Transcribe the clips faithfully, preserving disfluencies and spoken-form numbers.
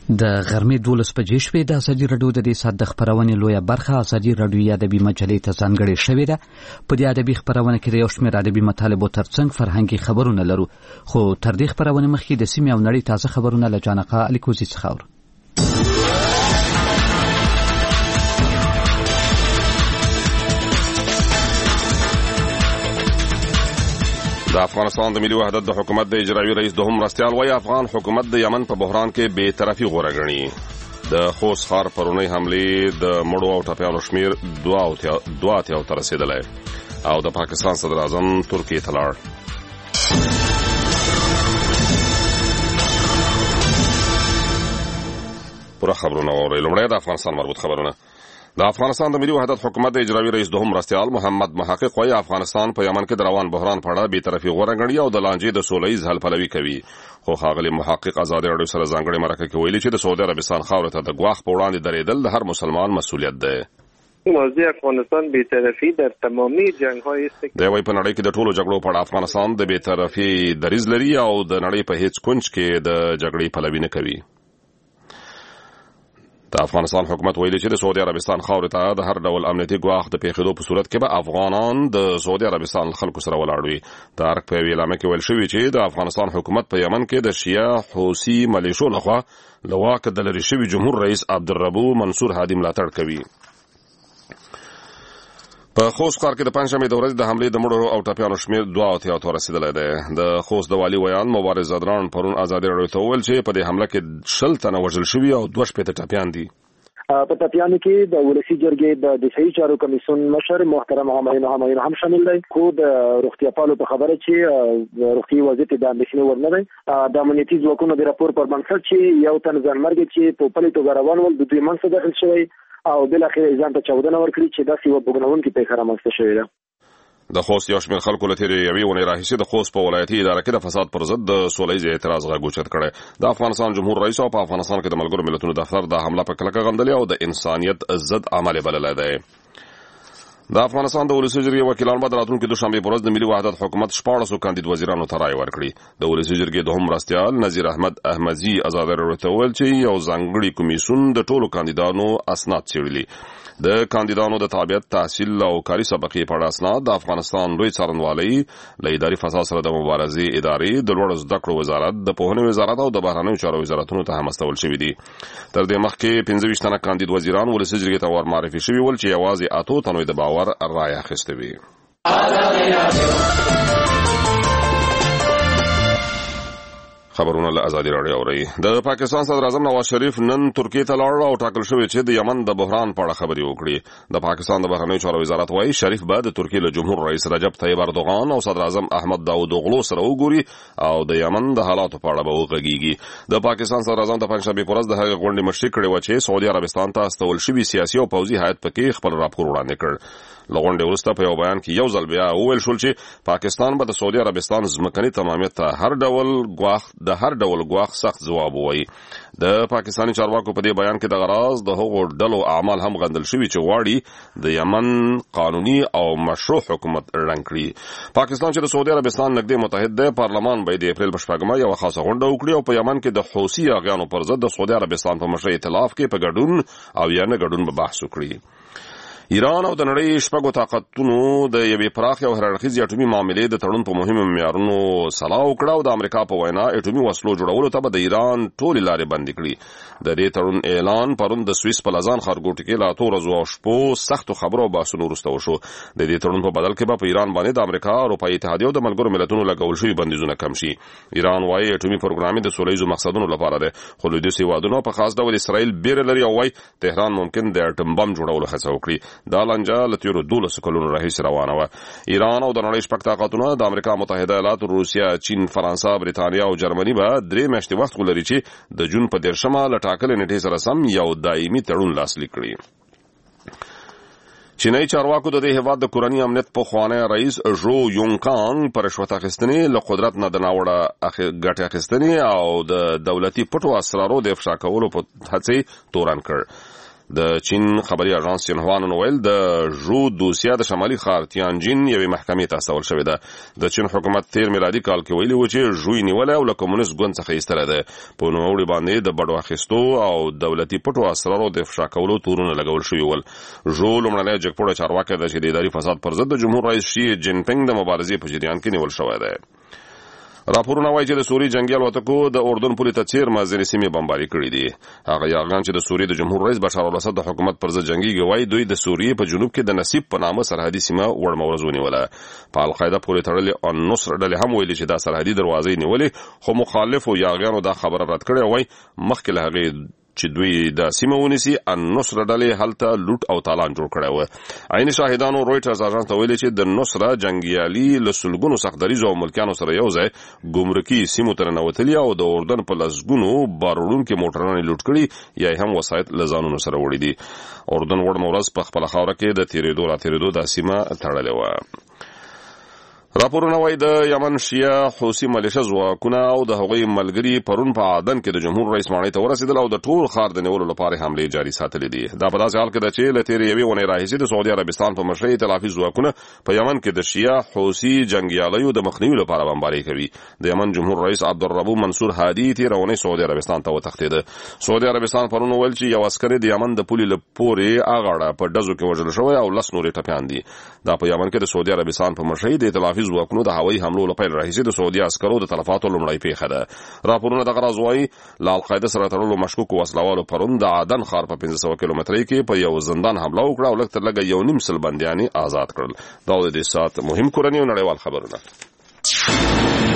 د غرمې دولس بجې شوې. د ازادي راډیو د دې ساعت د خپرونې لویه برخه ازادي راډیو ادبي مجلې ته ځانګړې شوې ده. په دې ادبي خپرونه کې د یو شمېر ادبي مطالبو ترڅنګ فرهنګي خبرونه لرو، خو تر دې خپرونې مخکې د سیمې او نړۍ تازه خبرونه له جانقه الیکوزي څخه اورو. د افغانستان د ملي وحدت د حکومت د اجرایي رئیس دوهم مرستیال وايي افغان حکومت د یمن په بحران کې بې طرفي غوره ګڼي. د خوست ښار پرونۍ حملې د مړو او ټپیانو شمېر دوه اتیاو ته رسېدلی او د پاکستان صدر اعظم ترکیې ته لاړ. پوره خبرونه واورئ. لومړی د افغانستان مربوط خبرونه. د افغانستان د ملي وحدت حکومت د اجرایي رئیس دوهم مرستیال محمد محقق وايي افغانستان په یمن کې د روان بحران په اړه بې طرفي غوره ګڼي او د لانجې د سوله ییز حل پلوي کوي. خو ښاغلي محقق ازادي راډیو سره ځانګړې مرکه کې ویلي چې د سعودي عربستان خاورې ته د ګواښ په وړاندې درېدل د هر مسلمان مسؤلیت دی. موضوع افغانستان بی‌طرفی در تمامی جنگ‌های است. دی وايي په نړۍ کې د ټولو جګړو په اړه افغانستان د بېطرفي دریځ لري او د نړۍ په هیڅ کونج کې د جګړې پلوي نه کوي. د افغانستان حکومت ویلي چې د سعودي عربستان خاورې ته د هر ډول امنیتي ګواښ د پیښېدو په صورت کې به افغانان د سعودي عربستان خلکو سره ولاړ وي. د ارګ په یوې اعلامیه کې ویل شوي چې د افغانستان حکومت په یمن کې د شیعه حوثي ملیشو لخوا له واکه د لرې شوي جمهور رئیس عبدالربو منصور هادي ملاتړ کوي. په خوست ښار کې د پنجشنبې د ورځې د حملې د مړو او ټپیانو شمېر دوه اتیاو ته رسېدلی دی. د خوست د والي ویان مبارز زدران پرون ازادي راډیو ته وویل چې په دې حمله کې شل تنه وژل شوي او دوه شپېته ټپیان دي. په ټپیانو کې د ولسي جرګې د دفاعي چارو کمیسیون مشر محترم همایون همایون هم شامل دی. خو د روغتیاپالو په خبره چې روغتیايي وضعیت د اندېښنې وړ نه دی. د امنیتي ځواکونو د راپور پر بنسټ چې یو تن ځانمرګي چې په پلي توګه روان ول د دوی منځ داخل شوی او بالاخره ځان ته چاودنه ورکړي چې داسې یوه بوږنوونکې پیښه رامنځته شوې ده. د خوست یو شمېر خلکو له تېرې یوې اونۍ راهیسې د خوست په ولایتي اداره کې د فساد پر ضد د سوله ییز اعتراض غږ اوچت کړی. د افغانستان جمهور رئیس او په افغانستان کې د ملګرو ملتونو دفتر د حمله په کلکه غندلې او د انسانیت ضد عمل بللی دی. د افغانستان د ولسي جرګې وکیلان به د راتلونکي دوشنبې په ورځ د ملي وحدت حکومت شپاړسو کاندید وزیرانو ته رایه ورکړي. د ولسي جرګې دوهم مرستیال نذیر احمد احمدزي ازادي راډیو ته وویل چې یو ځانګړی کمیسیون د ټولو کاندیدانو اسناد څېړلي. د کاندیدانو د تابعیت، تحصیل او کاري سابقې په اړه اسناد د افغانستان لوی څارنوالۍ له اداري فساد سره د مبارزې ادارې، د لوړو زده کړو وزارت، د پوهنې وزارت او د بهرنیو چارو وزارتونو ته هم استول شوي دي. تر دې مخکې پنځه ویشت تنه کاندید وزیران ولسي جرګې ته ورمعرفي شوي ول چې یوازې اتو تنو د باور رایه اخیستې وي. خبرونه له ازادي راډیو اورئ. د پاکستان صدر اعظم نواز شریف نن ترکیې ته لاړ او ټاکل شوی چې د یمن د بحران په اړه خبرې وکړي. د پاکستان د بهرنیو چارو وزارت وايي شریف به د ترکیې له جمهور رئیس رجب طیب اردوغان او صدر اعظم احمد داود اوغلو سره وګوري او د یمن د حالاتو په اړه به وغږیږي. د پاکستان صدر اعظم د پنجشنبې په ورځ د هغې غونډې مشري کړې وه چې سعودي عربستان ته استول شوي سیاسي او پوځي هیات پکې خپل راپور وړاندې کړ. له غونډې وروسته په یو بیان کې یو ځل بیا وویل شول چې پاکستان به د سعودي عربستان ځمکني تمامیت ته هر ډول ګواښ د هر ډول ګواښ سخت ځواب ووایي. د پاکستاني چارواکو په دې بیان کې د غراض د هغو ډلو اعمال هم غندل شوي چې غواړي د یمن قانوني او مشروع حکومت ړنګ کړي. پاکستان چې د سعودي عربستان نږدې متحد دی، پارلمان به د اپریل په شپږمه یوه خاصه غونډه وکړي او په یمن کې د حوثي اغیانو پر ضد د سعودي عربستان په مشرۍ ائتلاف کې په ګډون او یا نه ګډون به بحث وکړي. ایران او د نړۍ شپږو طاقتونو د یوې پراخې او هرړخیزې اټومي معاملې د تړون په مهمو معیارونو سلا وکړه او د امریکا په وینا اټومي وسلو جوړولو ته به د ایران ټولې لارې بندې کړي. د دې تړون اعلان پرون د سویس په لزان ښارګوټي کې له اتو ورځو او شپو سختو خبرو او بحثونو وروسته وشو. د دې تړون په بدل کې به په ایران باندې د امریکا، اروپایي اتحادیې او د ملګرو ملتونو لګول شوي بندیزونه کم شي. ایران وايي اټومي پروګرام د سوله ییزو مقصدونو لپاره دی، خو لویدیځ هېوادونو په خاص ډول اسرائیل بیره لري او وايي تهران ممکن د اټم بم جوړولو هڅه وکړي. دا لانجه له تېرو دولسو کلونو راهیسې روانه وه. ایران او د نړۍ شپږ طاقتونه د امریکا متحده ایالات، روسیه، چین، فرانسه، برېټانیا او جرمني به درې میاشتې وخت ولري چې د جون په دېرشمه له ټاکلې نیټې سره سم یو دایمي تړون لاسلیک کړي. چینایي چارواکو د دې هېواد د کورني امنیت پخوانی رئیس ژو یونګ کانګ په رشوت اخیستنې، له قدرت نه د ناوړه ګټې اخیستنې او د دولتي پټو اسرارو د افشا کولو په هڅې تورن کړ. د چین خبري اژانس سینهوا نن ویل د ژو دوسیه د شمالي ښار تیانجین یوې محکمې ته استول شوې ده. د چین حکومت تیر میلادي کال کې ویلي و چې ژوی نیولې او له کمونیست ګوند څخه ایستله ده. په نوموړي باندې د بډو اخیستو او دولتي پټو اسرارو د افشا کولو تورونه لګول شوي ول. ژو لومړنی جګپوړی چارواکی ده چې د اداري فساد پر ضد د جمهور رئیس شي جین پینګ د مبارزې په جریان کې نیول شوی دی. راپورونه وایي چې د سوري جنگي الوتکو د اردن پولې ته څیرمه ځینې سیمې بمباري کړي دي. هغه یاغیان چې د سوري د جمهور رئیس بشار الاسد د حکومت پر ضد جنګیږي وایي دوی د سوریې په جنوب کې د نصیب په نامه سرحدي سیمه وړمه ورځ ونیوله. په القاعده پورې تړلې النصر ډلې هم ویلي چې دا سرحدي دروازې نیولې، خو مخالفو یاغیانو دا خبره رد کړې وایي مخکې له هغې چې دوی د سیمه ونیسي النصر ډلې هلته لوټ او تالان جوړ کړی و. عیني شاهدانو رویټرز اژانس ته ویلي چې د نصره جنګیالي له سلګونو سختدریځو او ملکیانو سره یو ځای ګمرکي سیمو ته ننوتلي او د اردن په لسګونو باروړونکي موټرونه لوټ کړي یا هم وسایط له ځانونو سره وړي دي. اردن وړمه ورځ په خپله خاوره کې د تېرېدو را تېرېدو دا سیمه تړلې وه. راپورونه وایي د یمن شیعه حوثي ملیشه ځواکونه او د هغوی ملګري پرون په عدن کې د جمهور رئیس ماڼۍ ته ورسېدل او د ټول ښار د نیولو لپاره حملې جاري ساتلې دي. دا په داسې حال کې ده چې له تېرې یوې اونۍ راهیسې د سعودي عربستان په مشرۍ ائتلافي ځواکونه په یمن کې د شیعه حوثي جنګیالیو د مخنیوي لپاره بمباري کوي. د یمن جمهور رئیس عبدالربو منصور هادي تېره اونۍ سعودي عربستان ته وتښتېده. سعودي عربستان پرون وویل چې یو عسکر د یمن د پولې له پورې اغاړه په ډزو کې وژل شوی او لس نورې ټپیان دي. دا په یمن کې د سعودي عربستان په مشرۍ د ائتلافي ځواکونو د هوایي حملو له پیل راهیسې د سعودي عسکرو د تلفاتو لومړۍ پیښه ده. راپورونه دغه راز وایي له القاعده سره تړلو مشکوکو وسلوالو پرون د عدن ښار په پنځه سوه کیلومترۍ کې په یو زندان حمله وکړه او لږ تر لږه یو نیم سل بندیان آزاد کړل. دا د دې ساعت مهم کورني او نړیوال خبرونه.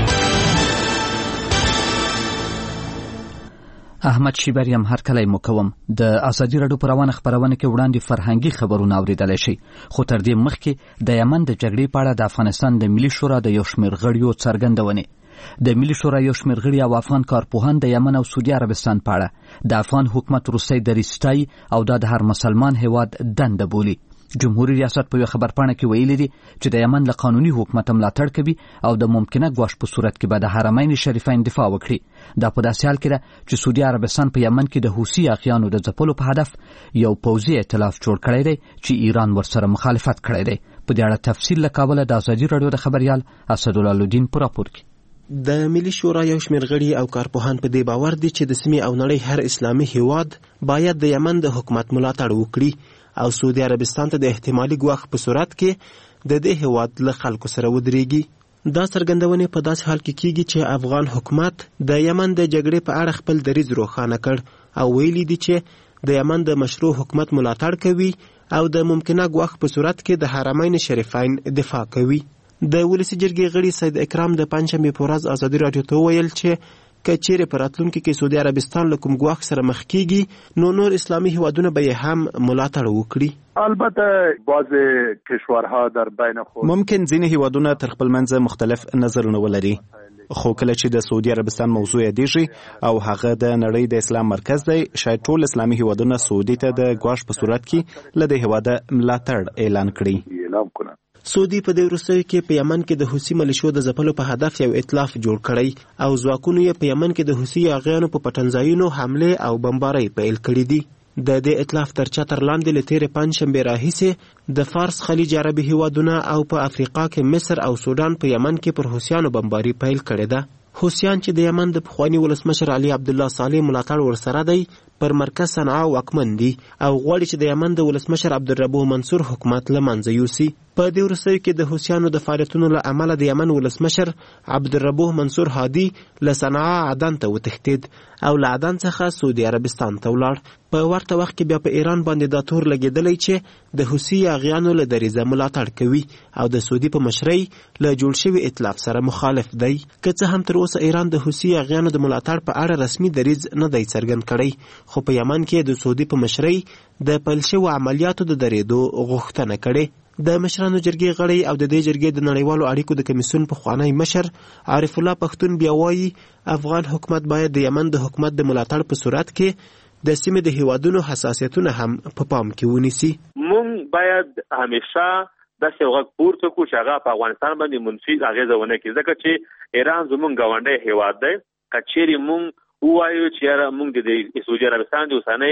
احمد شیبری هم هر کله مو کوم د ازادي راډیو پر روانه خبرونه کې وړاندې فرهنګي خبرونه اوریدلای شي. خو تر دې مخکې د یمن د جګړې په اړه د افغانستان د ملي شورا د یو شمېر غړیو څرګندونې. د ملي شورا یو شمېر غړي او افغان کارپوهان د یمن او سعودي عربستان په اړه د افغان حکومت روسي دریستای او د هر مسلمان هیواد دنده بولي. جمهوریت ریاست په یو خبرپاڼه کې ویلي دي چې د یمن له قانوني حکومت ملاتړ کوي او د ممکنه ګواښ په صورت کې به د حرمین شریفین دفاع وکړي. دا په داسې حال کې ده چې سعودي عربستان په یمن کې د حوثي یاغیانو د ځپلو په هدف یو پوځي ائتلاف جوړ کړی دی چې ایران ورسره مخالفت کړی دی. په دې اړه تفصیل له کابله د ازادي راډیو د خبریال اسدالله الدین په راپور کې. د ملي شورا یو شمېر غړي او کارپوهان په دې باور دي چې د سیمې او نړۍ هر اسلامي هیواد باید د یمن د حکومت ملاتړ وکړي او سعودي عربستان ته د احتمالي ګواښ په صورت کې د دې هیواد له خلکو سره ودرېږي. دا څرګندونې په داسې حال کې کیږي چې افغان حکومت د یمن د جګړې په اړه خپل دریځ روښانه کړ او ویلي دي چې د یمن د مشروع حکومت ملاتړ کوي او د ممکنه ګواښ په صورت کې د حرمین شریفین دفاع کوي. د ولسي جرګې غړي سید اکرام د پنجشنبې په ورځ ازادي راډیو ته وویل چې که چیرې په راتلونکي کې سعودي عربستان له کوم ګواښ سره مخ کیږي نو نور اسلامي هیوادونه به یې هم ملاتړ وکړي. البته بعض کشورها در بین خود ممکن ځینې هیوادونه تر خپل منځ مختلف نظرونه ولري، خو کله چې د سعودي عربستان موضوع یادېږي او هغه د نړۍ د اسلام مرکز دی، شاید ټول اسلامي هیوادونه سعودي ته د ګواښ په صورت کې له دې هیواده ملاتړ اعلان کړي. سعودي په دې وروستیو کې په یمن کې د حوثي ملیشو د ځپلو په هدف یو ائتلاف جوړ کړی او ځواکونو یې په یمن کې د حوثي یاغیانو په پټنځایونو حملې او بمبارۍ پیل کړي دي. د دې ائتلاف تر چتر لاندې له تېرې پنجشنبې راهیسې د فارس خلیج عربي هیوادونه او په افریقا کې مصر او سودان په یمن کې پر حوثیانو بمباري پیل کړې ده. حوثیان چې د یمن د پخواني ولسمشر علي عبدالله صالح ملاتړ ورسره دی پر مرکز صنعا واکمن دي او غواړي چې د یمن د ولسمشر عبدالربو منصور حکومت له منځه یوسي. په دې وروستیو کې د حوثیانو د فعالیتونو له امله د یمن ولسمشر عبدالربو منصور هادي له صنعا عدن ته وتښتېد او له عدن څخه سعودي عربستان ته ولاړ. په ورته وخت کې بیا په ایران باندې دا تور لګېدلی چې د حوثي یاغیانو له دریځه ملاتړ کوي او د سعودي په مشرۍ له جوړ شوي ائتلاف سره مخالف دی. که څه هم تر اوسه ایران د حوثي یاغیانو د ملاتړ په اړه رسمي دریځ نه دی څرګند کړی، خو په یمن کې د سعودي په مشرۍ د پیل شوو عملیاتو د درېدو غوښتنه کړې. د مشرانو جرګې غړی او د دې جرګې د نړیوالو اړیکو د کمیسیون پخوانی مشر عارف الله پښتون بیا وایي افغان حکومت باید د یمن د حکومت د ملاتړ په صورت کې د سیمې د هیوادونو حساسیتونه هم په پام کې ونیسي. مونږ باید همیشه داسې یو غږ پورته کړو چې هغه په افغانستان باندې منفي اغېزه ونه کړي، ځکه چې ایران زموږ ګاونډی هیواد دی. که چیرې مونږ ووایو چې یاره مونږ د سعودي عربستان د اوسنۍ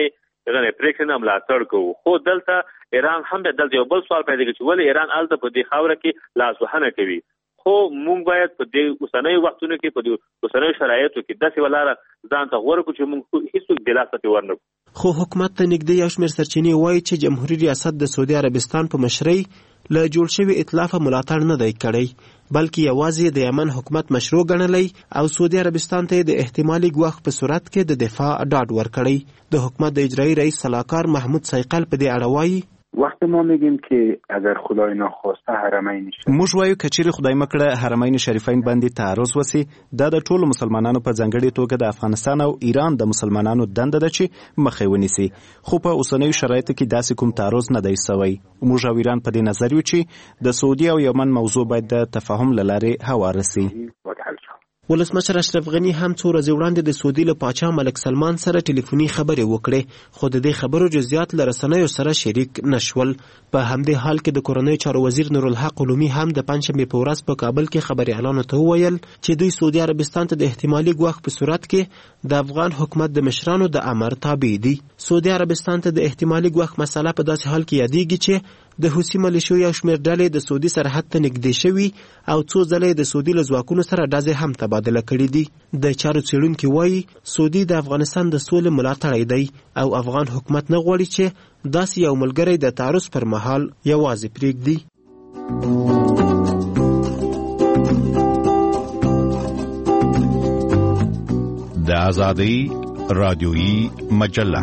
دغه پریکړه ملاتړ کوو. خو دلته ایران هم د دلته یو بل سوال پیدا کوي چې ولې ایران الته په دې خاوره کې لاسوهنه کوي. خو موږ باید په دې اوسنۍ وختونو کې په دې اوسنۍ شرایطو کې داسې ولاره ځان ته غوړو چې موږ هیڅ دلاسه ورنکو. خو حکومت ته نږدې یو شمېر سرچینې وایي چې جمهوریت ریاست د سعودي عربستان په مشرۍ له جوړ شوي ائتلاف ملاتړ نه دی کړی، بلکې یوازې د یمن حکومت مشروع ګڼلی او سعودي عربستان ته د احتمالي ګواښ په صورت کې د دفاع ډاډ ورکړی. د حکومت د اجرایی رئیس سلاکار محمود سیقل په دې اړه وایي وقتی ما میگیم که اگر خدای ناخواسته حرمین شریف موږ وایو که چیرې خدای مکړه حرمین شریفین باندې تعرض وسی دا د ټولو مسلمانانو په ځانګړي توګه د افغانستان او ایران د مسلمانانو دنده ده چې مخه ونیسي. خو په اوسنیو شرایطو کې داسې کوم تعرض نه دی سوی. موږ او ایران په دې نظر یو چې د سعودي او یمن موضوع باید د تفاهم له لارې هواره سي. ولسمشر اشرف غنی هم څو ورځې وړاندې د سعودي له پاچا ملک سلمان سره ټلیفوني خبرې وکړې، خو د دې خبرو جزئیات له رسنیو سره شریک نشول. په همدې حال کې د کورنۍ چارو وزیر نورالحق علومي هم د پنجشنبې په ورځ په کابل کې خبريالانو ته وویل چې دوی سعودي عربستان ته د احتمالي ګواښ په صورت کې د افغان حکومت د مشرانو د امر تابع دي. سعودي عربستان ته د احتمالي ګواښ مسله په داسې حال کې یادېږي چې د حوثي ملیشو یو شمېر ډلې د سعودي سرحد ته نږدې شوي او څو ځله د سعودي له ځواکونو سره ډزې هم تبادله کړي دي. د چارو څېړونکي وایي سعودي د افغانستان د سولې ملاتړی دی او افغان حکومت نه غواړي چې داسې یو ملګری د تعرض پر مهال یوازې پرېږدي. د آزادۍ رادیویي مجله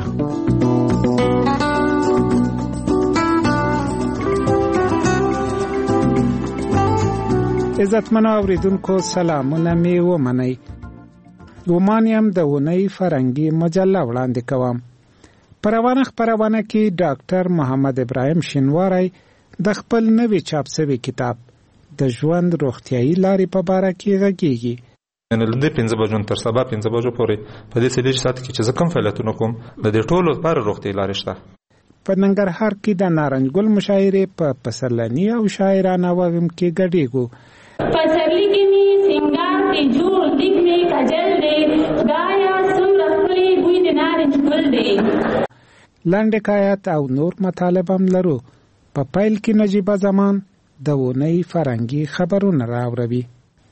عزتمنو اوریدونکو سلامونه می ومنئ. ګومان د اونۍ فرهنګي مجله وړاندې کوم. په روانه خپرونه کې ډاکټر محمد ابراهیم شینواری د خپل نوي چاپ شوي کتاب د ژوند روغتیايي لارې په باره کې غږیږي. نن له دې پنځه بجو تر سبا پنځه بجو پورې په دې سلیج سات کې چې زه کوم فعالیتونه کوم د دې ټولو لپاره روغتیايي لارې شته. په ننګرهار کې د نارنج ګل مشاعرې په پسرلني او شاعرانه وږم کې ګډېږو. پسرلی کې می سنگار ته جوړ دیګ می کجل دې خدایا څومره خپلې بوی د نارنج ګل دې. لنډ حکایت او نور مطالب هم لرو. په پیل کې نجیبه زمان د اونۍ فرهنګي خبرونه راوړي.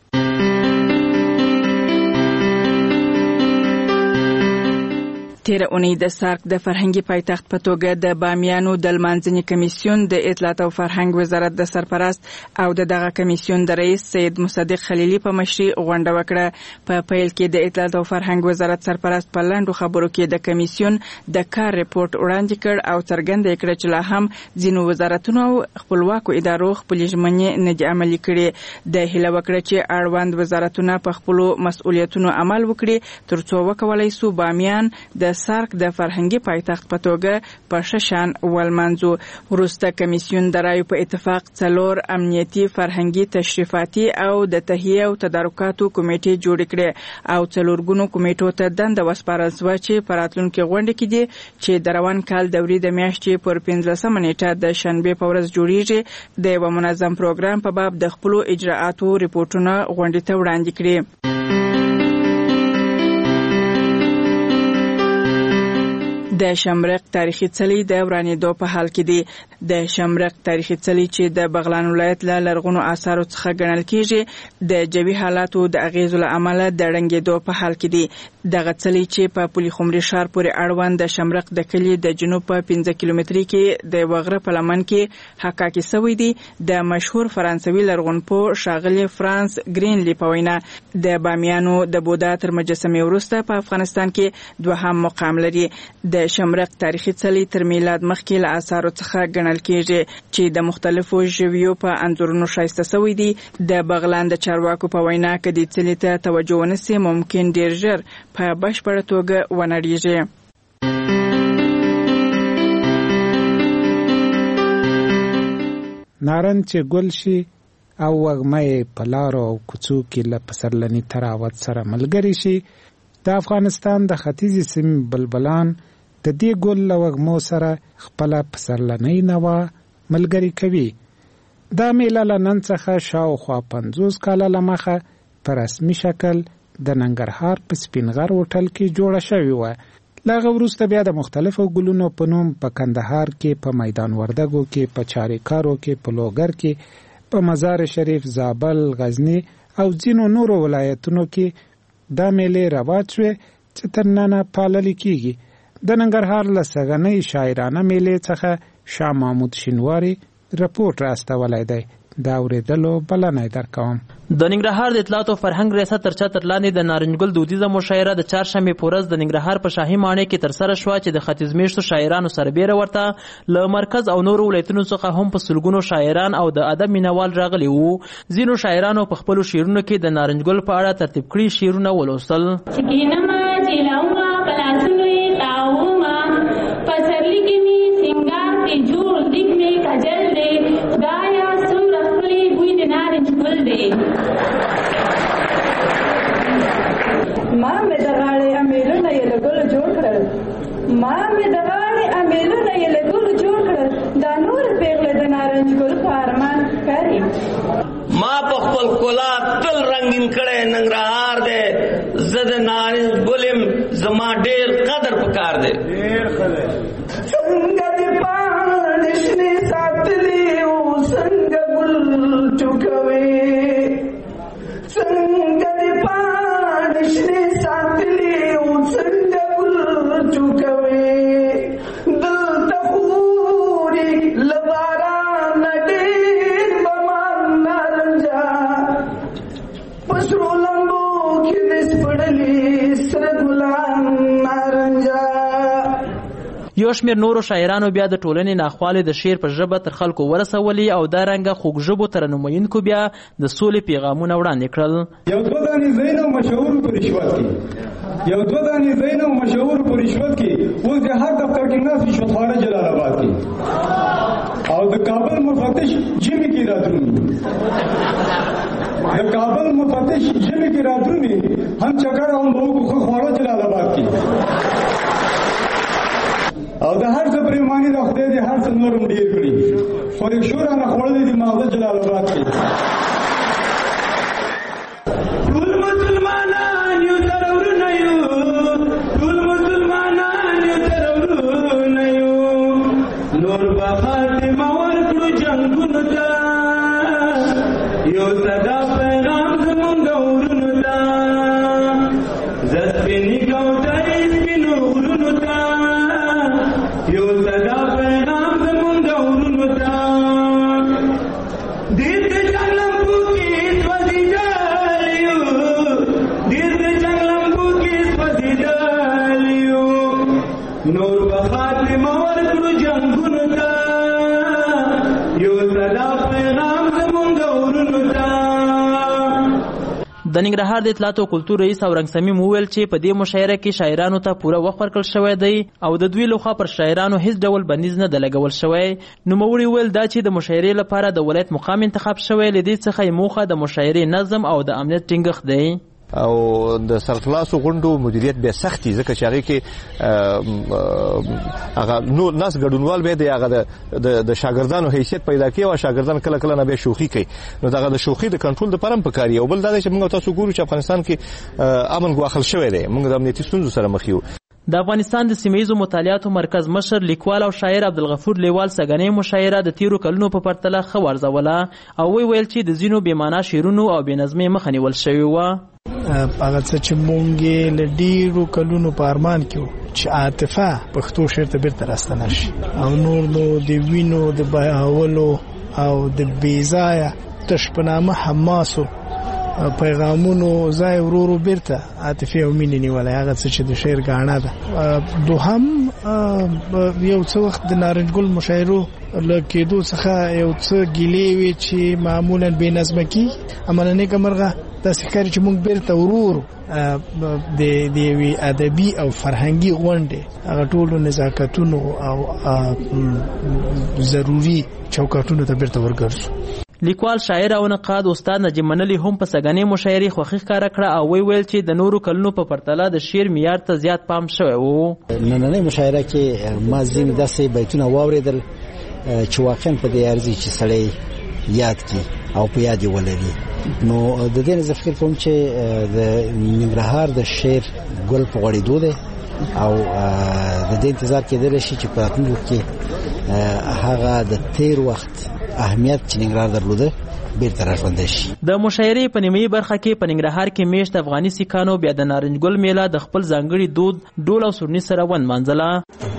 تیر اونۍ د سارک د فرهنګي پایتخت په توګه د بامیانو د لمانځنې کمیسیون د اطلاعات او فرهنګ وزارت د سرپرست او د دغه کمیسیون د رئیس سید مصدق خلیلی په مشرۍ غونډه وکړه. په پیل کې د اطلاعات او فرهنګ وزارت سرپرست په لاندو خبرو کې د کمیسیون د کار ریپورت وړاندې کړ او څرګنده کړه چې لا هم ځینو وزارتونو او خپلواکو ادارو خپلې ژمنې نه دي عملي کړې. د هیله وکړه چې اړوند وزارتونه په خپلو مسؤلیتونو عمل وکړي ترڅو وکولای سو بامیان د سارک د فرهنګي پایتخت په توګه په ششان ولمنځو. وروسته کمیسیون د رایو په اتفاق څلور امنیتي فرهنګي تشریفاتي او د تهیه او تدارکاتو کمیټې جوړې کړې او څلور ګونو کمیټو ته دنده وسپارل شوه چې په راتلونکي غونډه کې دي چې د روان کال دوري د میاشتې پر پنځلسمه نیټه د شنبې په ورځ جوړیږي د یو منظم پروګرام په باب د خپلو اجراءاتو ریپورتونه غونډې ته وړاندې کړي. د شمرق تاریخي څلي د ورانېدو په حال کې دي. د شمرق تاریخي څلي چې د بغلان ولایت له لرغونو آثارو څخه ګڼل کېږي د جوي حالاتو د اغیزو له امله د ړنګېدو په حال کې دي. دغه څلي چې په پولي خمري ښار پورې اړوند د شمرق د کلي د جنوب په پنځه کیلومتري کې د وغره په لمن کې حقاقي سوی دي. د مشهور فرانسوي لرغونپوه ښاغلي فرانس ګرینلی په وینا د بامیانو د بودا تر مجسمې وروسته په افغانستان کې دوهم مقام لري. د شمرق تاریخي څلي تر میلاد مخکې له آثارو څخه ګڼل کېږي چې د مختلفو ژویو په انځورونو ښایسته سوي دي. د بغلان د چارواکو په وینا که دې څلي ته توجه ونه سي ممکن ډېر ژر په بشپړه توګه ونړېږي. نارنج چې ګل شي او وږمه په لارو او کوڅو کې له پسرلني تراوت سره ملګري شي د افغانستان د ختیځې سیمې بلبلان د دې ګل له وږمو سره خپله پسرلنۍ نوا ملګري کوي. دا میله له نن څخه شاوخوا پنځوس کاله له مخه په رسمي شکل د ننګرهار په سپین غر هوټل کې جوړه شوې وه. لاغه وروسته بیا د مختلفو ګلونو په نوم په کندهار کې، په میدان وردګو کې، په چاریکارو کې، په لوګر کې، په مزار شریف، زابل، غزنی او ځینو نورو ولایتونو کې دا میلې رواج شوې چې تر ننه پالل کیږي. د ننګرهار له سږنۍ شاعرانه میلې څخه شاه محمود شینواري رپورټ راستولی دی. دا اورېدلو بلنه درکوم. د ننګرهار د اطلاعات او فرهنګ ریاست تر چتر لاندې د نارنجګل دودیزه مشاعره د چهارشنبې په ورځ د ننګرهار په شاهي ماڼۍ کې ترسره شوه چې د ختیځ میشتو شاعرانو سربیره ورته له مرکز او نورو ولایتونو څخه هم په سلګونو شاعران او د ادب مینوال راغلي وو. ځینو شاعرانو په خپلو شعرونو کې د نارنجګل په اړه ترتیب کړي شعرونه ولوستل. ما مې د غاړې امیلونه یې له ګلو جوړ کړل، ما مې د غاړې امیلونه یې له ګلو جوړ کړل، دا نور پیغلې د نارنج ګل په ارمان ښکاري. ما په خپل ښکلا تل رنګین کړی ننګرهار دی، زه د نارنج ګل یم، زما ډېر قدر پکار دی. څنګه دې پاڼې شنې ساتلې او څنګه ګل ټوکوي، څنګه دې پاڼې شنې ساتلې او څنګه ګل ټوکوي، دلته خوري له بارانه ډېر به ما نارنجه، په سرو لمبو کې دې سپړلي سره ګلان نارنجه. یو شمېر نورو شاعرانو بیا د ټولنې ناخوالې د شعر په ژبه تر خلکو ورسولي او دا رنګه خوږ ژبو ترنموونکو بیا د سولې پیغامونه وړاندې کړل. یو دوه دانې زینو مشهور په رشوت کې، یو دوه دانې زینو مشهور په رشوت کې، اوس د هر دفتر کې ناست رشوتخانه جلال آباد کې، او د کابل مفتش ژمي کې راتلوني، د کابل مفتش ژمي کې راتلوني هم چکر او لوګو خواړه جلال آباد کې، او د هر څه پریماني د خدای دې هر څه نورم ډیر کړي، خو د شورانه خوړلې دي ماغزه جلال آباد کې. ټول مسلمانان یو سره ورونه یو، ټول مسلمانان یو سره ورونه یو، نور به خاتمه ورکړو جنګونو ته، یو صدا پیغام زمونږ ورونو ته، زه سپینې کوترې سپینو غرونو ته، یو صدا پیغام زمونږ ورونو ته، دیر د جنګ لمبو کې سوځېدل یو، دیر د جنګ لمبو کې سوځېدل یو، نور به خاتمه ورکړو جنګونو ته، یو صدا پیغام زمونږ ورونو ته. د ننګرهار د اطلاعات او کلتور رئیس اورنګ سمیم وویل چې په دې مشاعره کې شاعرانو ته پوره وخت ورکړل شوی دی او د دوی لخوا پر شاعرانو هیڅ ډول بندیز نه دی لګول شوی. نوموړي وویل دا چې د مشاعرې لپاره د ولایت مقام انتخاب شوی، له دې څخه یې موخه د مشاعرې نظم او د امنیت ټینګښت دی. او د سرخلاصو غونډو مدیریت به سختي ځکه چې هغه کې هغه نو ناس ګډونوال به د هغه د شاګردانو حیثیت پیدا کوي او شاګردان کله کله نه به شوخي کوي، نو دغه د شوخي د کنټرول د پرم پکاري. او بل دا چې موږ تاسو ګورو چې افغانستان کې امن غواخل شوی دی، موږ د امنیتي ستونزو سره مخ یو. د افغانستان د سیمهیزو مطالعاتو مرکز مشر لیکوال او شاعر عبدالغفور لیوال سګنې مشاعره د تیرو کلونو په پرتله ښه وارزوله او وی ویل چې د ځینو بې معنا شعرونو او بې نظمۍ مخه نیول شوې وه. هغه څه چې مونږ له ډیرو کلونو په ارمان کې چې عاطفه پښتو شعر ته بیرته راستنه شي او نور نو د وینو د بهاولو او د بیځایه تشپنامه حماسو پیغامونو ځای ورورو بیرته عاطفي او مینې نیولای، هغه څه چې د شعر غاڼه ده. دوهم یو څه وخت د نارنجګل مشاعرو له کېدو څخه یو څه ګیلې وي چې معمولا بې نظمه کي، عملاً نیکه مرغه داسې ښکاري چې موږ بیرته ورورو د یوې ادبي او فرهنګي غونډې هغه ټولو نزاکتونو او ضروري چوکاټونو ته بیرته ورګرځو. لیکوال، شاعر او نقاد استاد نجم منلی هم په سګنې مشاعرې خوښي ښکاره کړه او وی ویل چې د نورو کلونو په پرتله د شعر معیار ته زیات پام شوی و. نننۍ مشاعره کې ما ځینې داسې بیتونه واورېدل چې واقعا په دې ارزي چې سړی یاد کړي او په یاد ولري. نو د دې نه فکر کوم چې د ننګرهار د شعر ګل په غوړېدو دی او د دې انتظار کېدل شي چې په راتلونکي کې هغه د تیر وخت اهمیت چې ننګرهار درلوده بیرته راژوندی شي. د مشاعرې په نیمایي برخه کې په ننګرهار کې میشت افغاني سیکانو بیا د نارنج ګل میله د خپل ځانګړي دود ډول او سورني سره ونمانځله.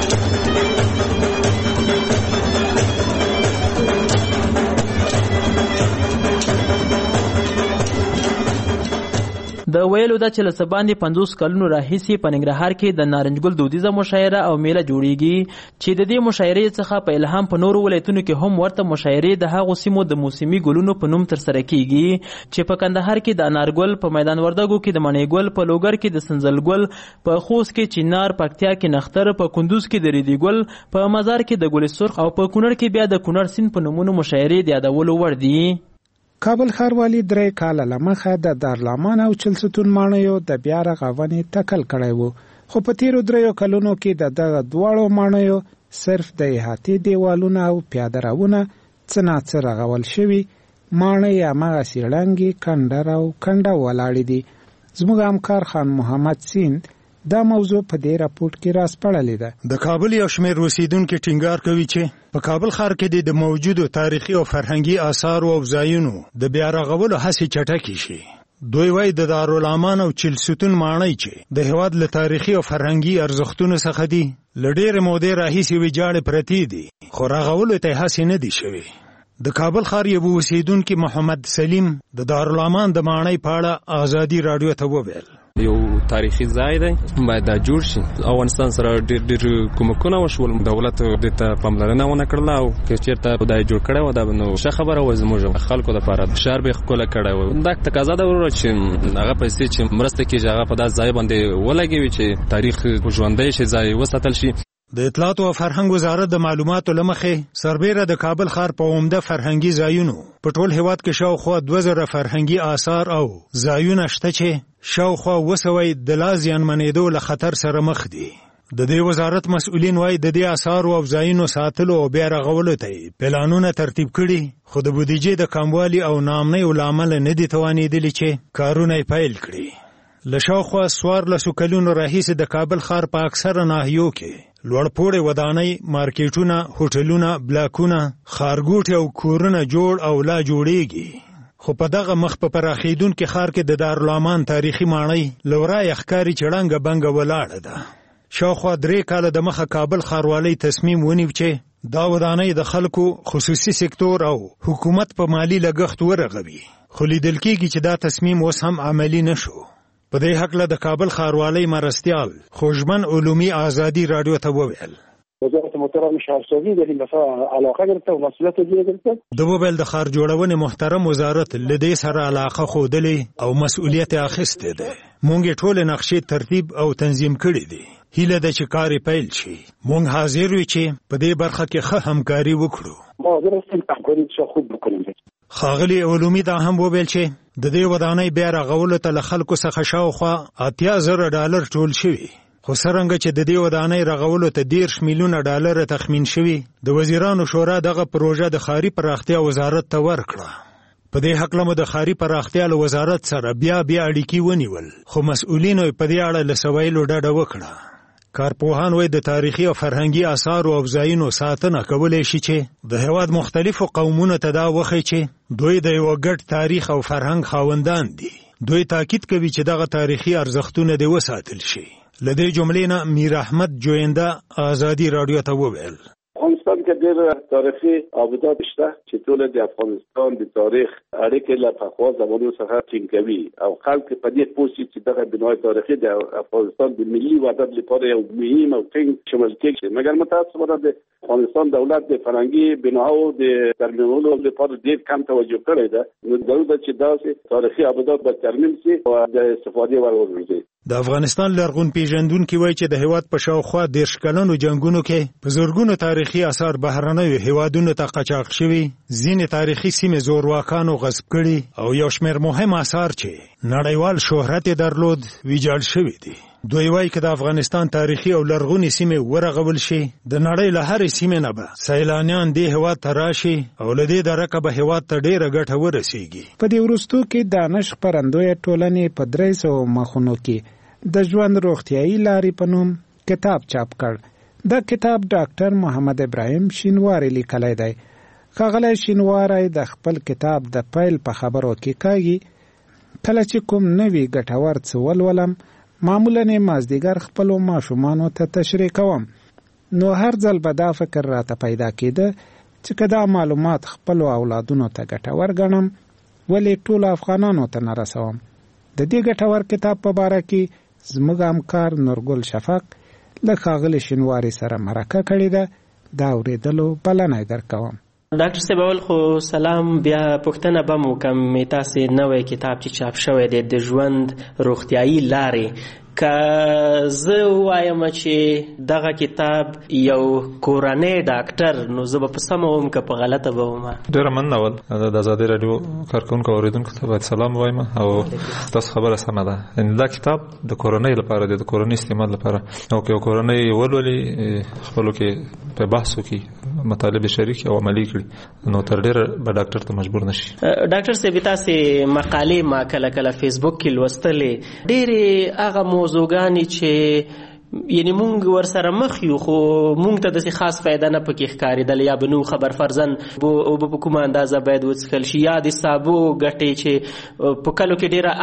د ویلو ده چې له څه باندې پنځوس کلونو راهیسې په ننګرهار کې د نارنج ګل دودیزه مشاعره او میله جوړیږي چې د دې مشاعرې څخه په الهام په نورو ولایتونو کې هم ورته مشاعرې د هغو سیمو د موسمي ګلونو په نوم ترسره کیږي چې په کندهار کې د انارګل، په میدان وردګو کې د مڼې ګل، په لوګر کې د سنځل ګل، په خوست کې چنار، پکتیا کې نختر، په کندوز کې د ریدي ګل، په مزار کې د ګل سرخ او په کونړ کې بیا د کونړ سیند په نومونو مشاعرې د یادولو وړ دي. کابل ښاروالي درې کاله لمخه د دارالمان او چلستون ماڼیو د بیا رغونې ټکل کړی وو، خو په تیرو دریو کلونو کې د دغه دواړو ماڼیو صرف د احاطې دیوالونه او پیاده روونه څه ناڅه رغول شوي، ماڼۍ هماغسې ړنګې کنډر او کنډه ولاړې دي. زموږ همکار خان محمد سیند دا موضوع په دې راپورټ کې راسپړلې ده. د کابل یو شمېر اوسیدونکي ټینګار کوي چې په کابل ښار کې د موجودو تاریخي او فرهنګي آثارو او ځایونو د بیا رغولو هڅې چټکې شي. دوی وایي د دارالمان او چلستون ماڼۍ چې د هېواد له تاریخي او فرهنګي ارزښتونو څخه دي له ډېرې مودې راهیسې ویجاړې پرتې دي، خو رغولو ته یې هڅې نه دي شوې. د کابل ښار یو اوسیدونکي محمد سلیم د دارالمان د ماڼۍ په اړه ازادي راډیو ته وویل یو تاریخي ځای دی، باید دا جوړ شي. افغانستان سره ډېر ډېر کومکونه وشول، دولت دې ته پاملرنه ونه کړله او که چېرته خدای جوړ کړی و دا نو ښه خبره وه زموږ خلکو دپاره. ښار به یې ښکلی کړی و. دا تقاضا ده وروره چې هغه پیسې چې مرسته کېږي هغه په داسې ځای باندې ولګوي چې تاریخ ژوندی شي، ځای وساتل شي. د اطلاعات او فرهنګ وزارت د معلوماتو له مخې سربیره د کابل ښار په عمده فرهنګي ځایونو په ټول هېواد کې شاوخوا دوه زره فرهنګي آثار او ځایونه شته چې شاوخوا اووه سوه د لا زیانمنېدو له خطر سره مخ دي. د دې وزارت مسؤلین وایي د دې آثارو او ځایونو ساتلو او بیا رغولو ته یې پلانونه ترتیب کړي، خو د بودیجې د کموالي او ناامنیو له امله نه دي توانېدلي چې کارونه یې پیل کړي. له شاوخوا څوارلسو کلونو راهیسې د کابل ښار په اکثره ناحیو کې لوړپوړې ودانۍ، مارکیټونه، هوټلونه، بلاکونه، ښارګوټي او کورونه جوړ او لا جوړیږي. خو په دغه مخ په پراخېدونکي ښار کې د دارالمان تاریخي ماڼۍ له ورایه ښکاري چې ړنګه بنګه ولاړه ده. شاوخوا درې کاله د مخه کابل ښاروالۍ تصمیم ونیو چې دا ودانۍ د خلکو، خصوصي سکتور او حکومت په مالی لګښت ورغوي، خو لیدل کېږي چې دا تصمیم اوس هم عملي نه شو. په دې هکله د کابل ښاروالۍ مرستیال خوشمن علومي ازادي راډیو ته وویل وزارت محترم شهرسازی در این دفعه علاقه گرفته و مسئولیت گرفته. د وویل د ښار جوړونې محترم وزارت له دې سره علاقه ښودلې او مسؤلیت یې اخیستی دی. موږ یې ټولې نقشې ترتیب او تنظیم کړي دي. هیله ده چې کار یې پیل شي. موږ حاضر یو چې په دې برخه کې ښه همکاري وکړو. ما حاضر هستیم همکاری بسیار خوب بکنیم. ښاغلي علومي دا هم وویل چې د دې ودانۍ بیا رغولو ته له خلکو څخه شاوخوا اتیا زره ډالر ټول شوي، خو څرنګه چې د دې ودانۍ رغولو ته دېرش میلیونه ډالر تخمین شوي، د وزیرانو شورا دغه پروژه د ښاري پراختیا وزارت ته ورکړه. په دې هکله مو د ښاري پراختیا له وزارت سره بیا بیا اړیکې ونیول، خو مسؤلینو یې په دې اړه له څه ویلو ډډه وکړه. کارپوهان وایي د تاریخي او فرهنګي آثارو او ځایونو ساتنه کولی شي چې د هېواد مختلفو قومونو ته دا وښیي چې دوی د یوه ګډ تاریخ او فرهنګ خاوندان دي. دوی تاکید کوي چې دغه تاریخي ارزښتونه دې وساتل شي. له دې جملې نه میر احمد جوینده ازادي راډیو ته وویل افغانستان کې ډېر تاریخي ابدات شته چې ټول د افغانستان د تاریخ اړیکې له پخوا زمانو څخه ټینګوي او خلک په دې پوه شي چې دغه بنای تاریخي د افغانستان د ملي وحدت لپاره یو مهم او ټینګ شمول کېږي. مګر متاسفانه د افغانستان دولت د فرهنګي بناو د ترمیمولو لپاره ډېر کم توجه کړی ده. نو ضروري ده چې داسې تاریخي ابدات به ترمیم شي او د استفادې وړ وګرځي. د افغانستان لرغون پیژندونکي وایي چې د هېواد په شاوخوا دېرش کلنو جنګونو کې په زرګونو تاریخي آثار بهرنیو هېوادونو ته قاچاق شوي، ځینې تاریخي سیمې زورواکانو غصب کړي او یو شمېر مهم آثار چې نړیوال شهرت یې درلود ویجاړ شوي دي. دوی وایي که د افغانستان تاریخي او لرغونې سیمې ورغول شي، د نړۍ له هرې سیمې نه به سیلانیان دې هېواد ته راشي او له دې درکه به هېواد ته ډېره ګټه ورسیږي. په دې وروستو کې دانش خپرندویه ټولنې په درې سوه مخونو کې د ژوند روغتیايي لارې په نوم کتاب چاپ کړ. دا کتاب ډاکټر محمد ابراهیم شینواری لیکلی دی. ښاغلی شینواری د خپل کتاب د پیل په خبرو کې کاږي. کله چې کوم نوي ګټور څه ولولم معمولا یې مازدیګر خپلو ماشومانو ته تشریح کوم. نو هر ځل به دا فکر راته پیدا کېده چې که دا معلومات خپلو اولادونو ته ګټور ګڼم ولې ټولو افغانانو ته نه رسوم. د دې ګټور کتاب په باره کې زموږ همکار نورګل شفق له ښاغلي شینواري سره مرکه کړې ده. دا اورېدلو بلنه یې درکوم. ډاکټر صاحب اول خو سلام، بیا پوښتنه به مو کوم تاسې نوی کتاب چې چاپ شوی دی د ژوند روغتیايي لارې، که زه ووایم چې دغه کتاب یو کورنی ډاکټر نو زه به په سمه وم که په غلطه به وم؟ ډېره مننه. اول د ازادۍ راډیو کارکوونکو او اورېدونکو ته باید سلام ووایم او تاسو خبره سمه ده. یعنې دا کتاب د کورنۍ لپاره دی، د کورنۍ استعمال لپاره. او که یو کورنۍ ولولي خپلو کې په بحث وکړي، مطالب شریک او عملي کړي، نو تر ډېره به ډاکټر ته مجبور نشي. ډاکټر صاحب تاسې مقالې ما کله کله فیسبوک کې لوستلې، ډېرې هغه موضوعګانې چې یعنی مونږ ورسره مخ یو خو مونږ ته داسې خاص فایده نه پکې ښکارېدل، یا به نو خبر فرضاً اوبه په کومه اندازه باید وڅښل شي، یا د سابو ګټې چې په کلو کې ډېره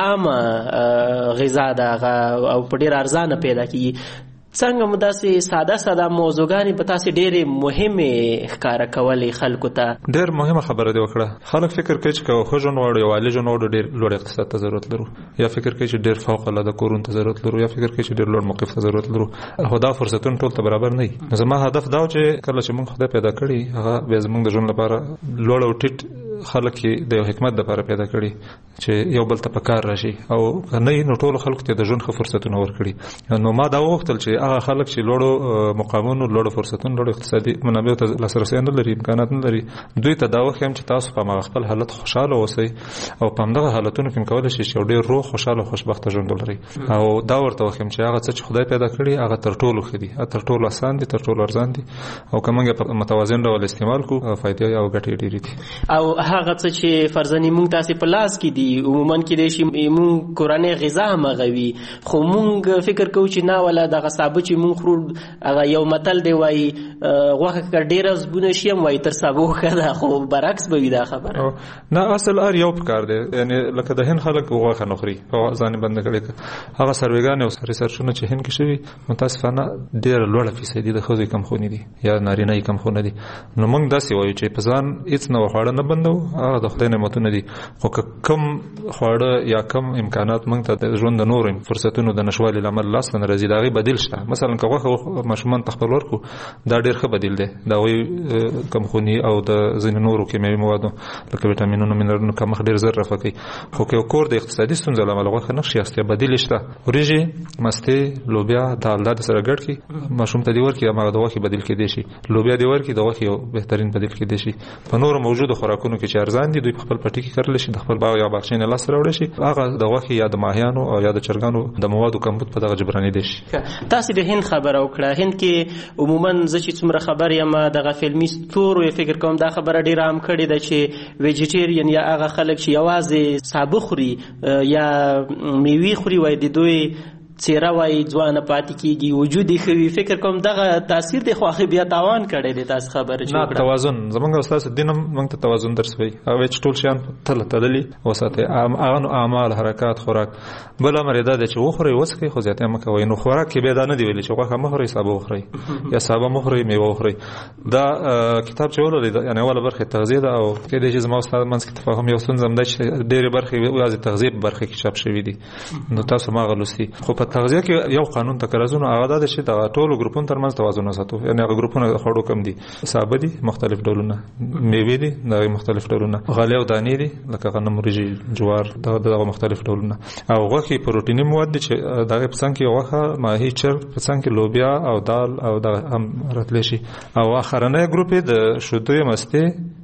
عامه غذا ده هغه او په ډېره ارزانه پیدا کېږي. څنګه مو داسې ساده ساده موضوعګانې په تاسې ډېرې مهمې ښکاره کولې خلکو ته؟ ډېر مهمه خبره دې وکړه. خلک فکر کوي چې که ښه ژوند غواړو یا عالي ژوند غواړو ډېر لوړ اقتصاد ته ضرورت لرو، یا فکر کوي چې ډېر فوق العاده کورونو ته ضرورت لرو، یا فکر کوي چې ډېر لوړ موقف ته ضرورت لرو. خو دا فرصتونه ټول ته برابر نه وي. زما هدف دا و چې کله چې موږ خدای پیدا کړي هغه بیا زموږ د ژوند لپاره لوړ او ټیټ خلک یې د یو حکمت لپاره پیدا کړي چې یو بل ته په کار راشي، او که نه وي نو ټولو خلکو ته د ژوند ښه فرصتونه ورکړي. نو ما دا وغوښتل چې هغه خلک چې لوړو مقامونو، لوړو فرصتونو، لوړو اقتصادي منابعو ته لاسرسی نه لري، امکانات نه لري، دوی ته دا وښیم چې تاسو په هغه خپل حالت خوشحاله اوسئ او په همدغه حالتونو کې کولی شئ چې یو ډېر روغ، خوشحاله او خوشبخته ژوند ولرئ. او دا ورته وښیم چې هغه څه چې خدای پیدا کړي هغه تر ټولو ښه دي، تر ټولو اسان دي، تر ټولو ارزان دي، او که موږ یې په متوازن ډول استعمال کړو فایدې او ګټې ډېرې دي. او هغه څه چې فرضاً موږ تاسې په لاس کې دي عموماً کېدای شي موږ کورنۍ غذا همغه وي، خو موږ فکر کوو چې نه ولا دغه سابه چې موږ خورو هغه یو متل دی وایي غوښه که ډېره زبونه شي هم وایي تر سابو ښه ده، خو برعکس به وي دا خبره. نه، اصل هر یو پکار دی. یعنې لکه د هند خلک غوښه نه خوري او ځان یې بنده کړې. هغه سروېګانې او ریسرچونه چې هند کې شوي متاسفانه ډېره لوړه فیصدي د ښځو کمخوني دي یا نارینه یې کمخونه دي. نو موږ داسې وایو چې په ځان هېڅ نوه خواړه نه بندوو، هغه د خدای نعمتونه دي. خو که کم خواړه یا کم امکانات موږ ته د ژوند د نورو فرصتونو د نشوالي له امله لاسته نه راځي، د هغې بدیل شته. مثلا که غوښه ماشومان ته خپل ورکړو دا ډېر ښه بدیل دی د هغوی کمخوني او د ځینې نورو کیمیاوي موادو لکه ویټامینونو، منرالونو کمښت ډېر زر رفع کوي. خو که یو کور د اقتصادي ستونزو له امله غوښه نه شي اخیستی بدیل شته. وریژې، مستې، لوبیا، دال دا سره ګډ کړي ماشوم ته دې ورکړي، هماغه د غوښې بدیل کېدی شي. لوبیا دې ورکړي د غوښې یو بهترین بدیل کېدی شي. په نورو موجودو خوراکونو کې چې ارزان دي دوی په خپل پټي کې کرلی شي، د خپل باغ یا باغچې نه لاسته راوړی شي، هغه د غوښې یا د ماهیانو او یا د چرګانو د موادو کمبود په دغه جبرانېدی شي. تاسې د هند خبره وکړه. هند کې عموماً زه چې څومره خبر یم دغه فلمي ستورو فکر کوم دا خبره ډېره عام کړې ده چې ویجیټیرین یا هغه خلک چې یوازې سابه خوري یا میوې خوري وایي د دوی څېره وایي ځوانه پاتې کېږي، وجود یې ښه وي. فکر کوم دغه تاثیر دی، خو هغې بیا تاوان کړی دی. تاسې خبره چې نه، توازن زموږ او ستاسو دین هم موږ ته توازن درس وایي. هغه چې ټول شیان تله تللي وساتئ، هغه نو اعمال، حرکات، خوراک. بل امر یې دا دی چې وخورئ وڅښئ خو زیاتی مه کوئ. نو خوراک کې بیا دا نه دی ویلي چې غوښه مه خورئ، سابه وخورئ یا سابه مه خورئ، میوه وخورئ. دا کتاب چې ولولئ یعنې اوله برخه تغذیه ده، او کېدای شي زما او ستا منځ کې تفاهم یو ستونزه هم ده چې ډېرې برخې یوازې تغذیې په برخه کې چاپ شوي دي، نو تاسو هماغه لوستي. خو په تغذیه کې یو قانون تکرازونه هغه دا چې د ټولو ګروپونو ترمنځ توازن وساتو. یعنې هغه ګروپونه د خوړو کم دي، سابه دي مختلف ډولونه، میوې دي دغه مختلف ډولونه، غلې او دانې دي لکه غنم، وریجې، جوار، دغه مختلف ډولونه، او غوښې پروټیني مواد دي چې دغه په څنګ کې غوښه، ماهي، چرګ، په څنګ کې لوبیا او دال او دغه هم راتلی شي. او اخرنی ګروپ یې د شیدو، مستې،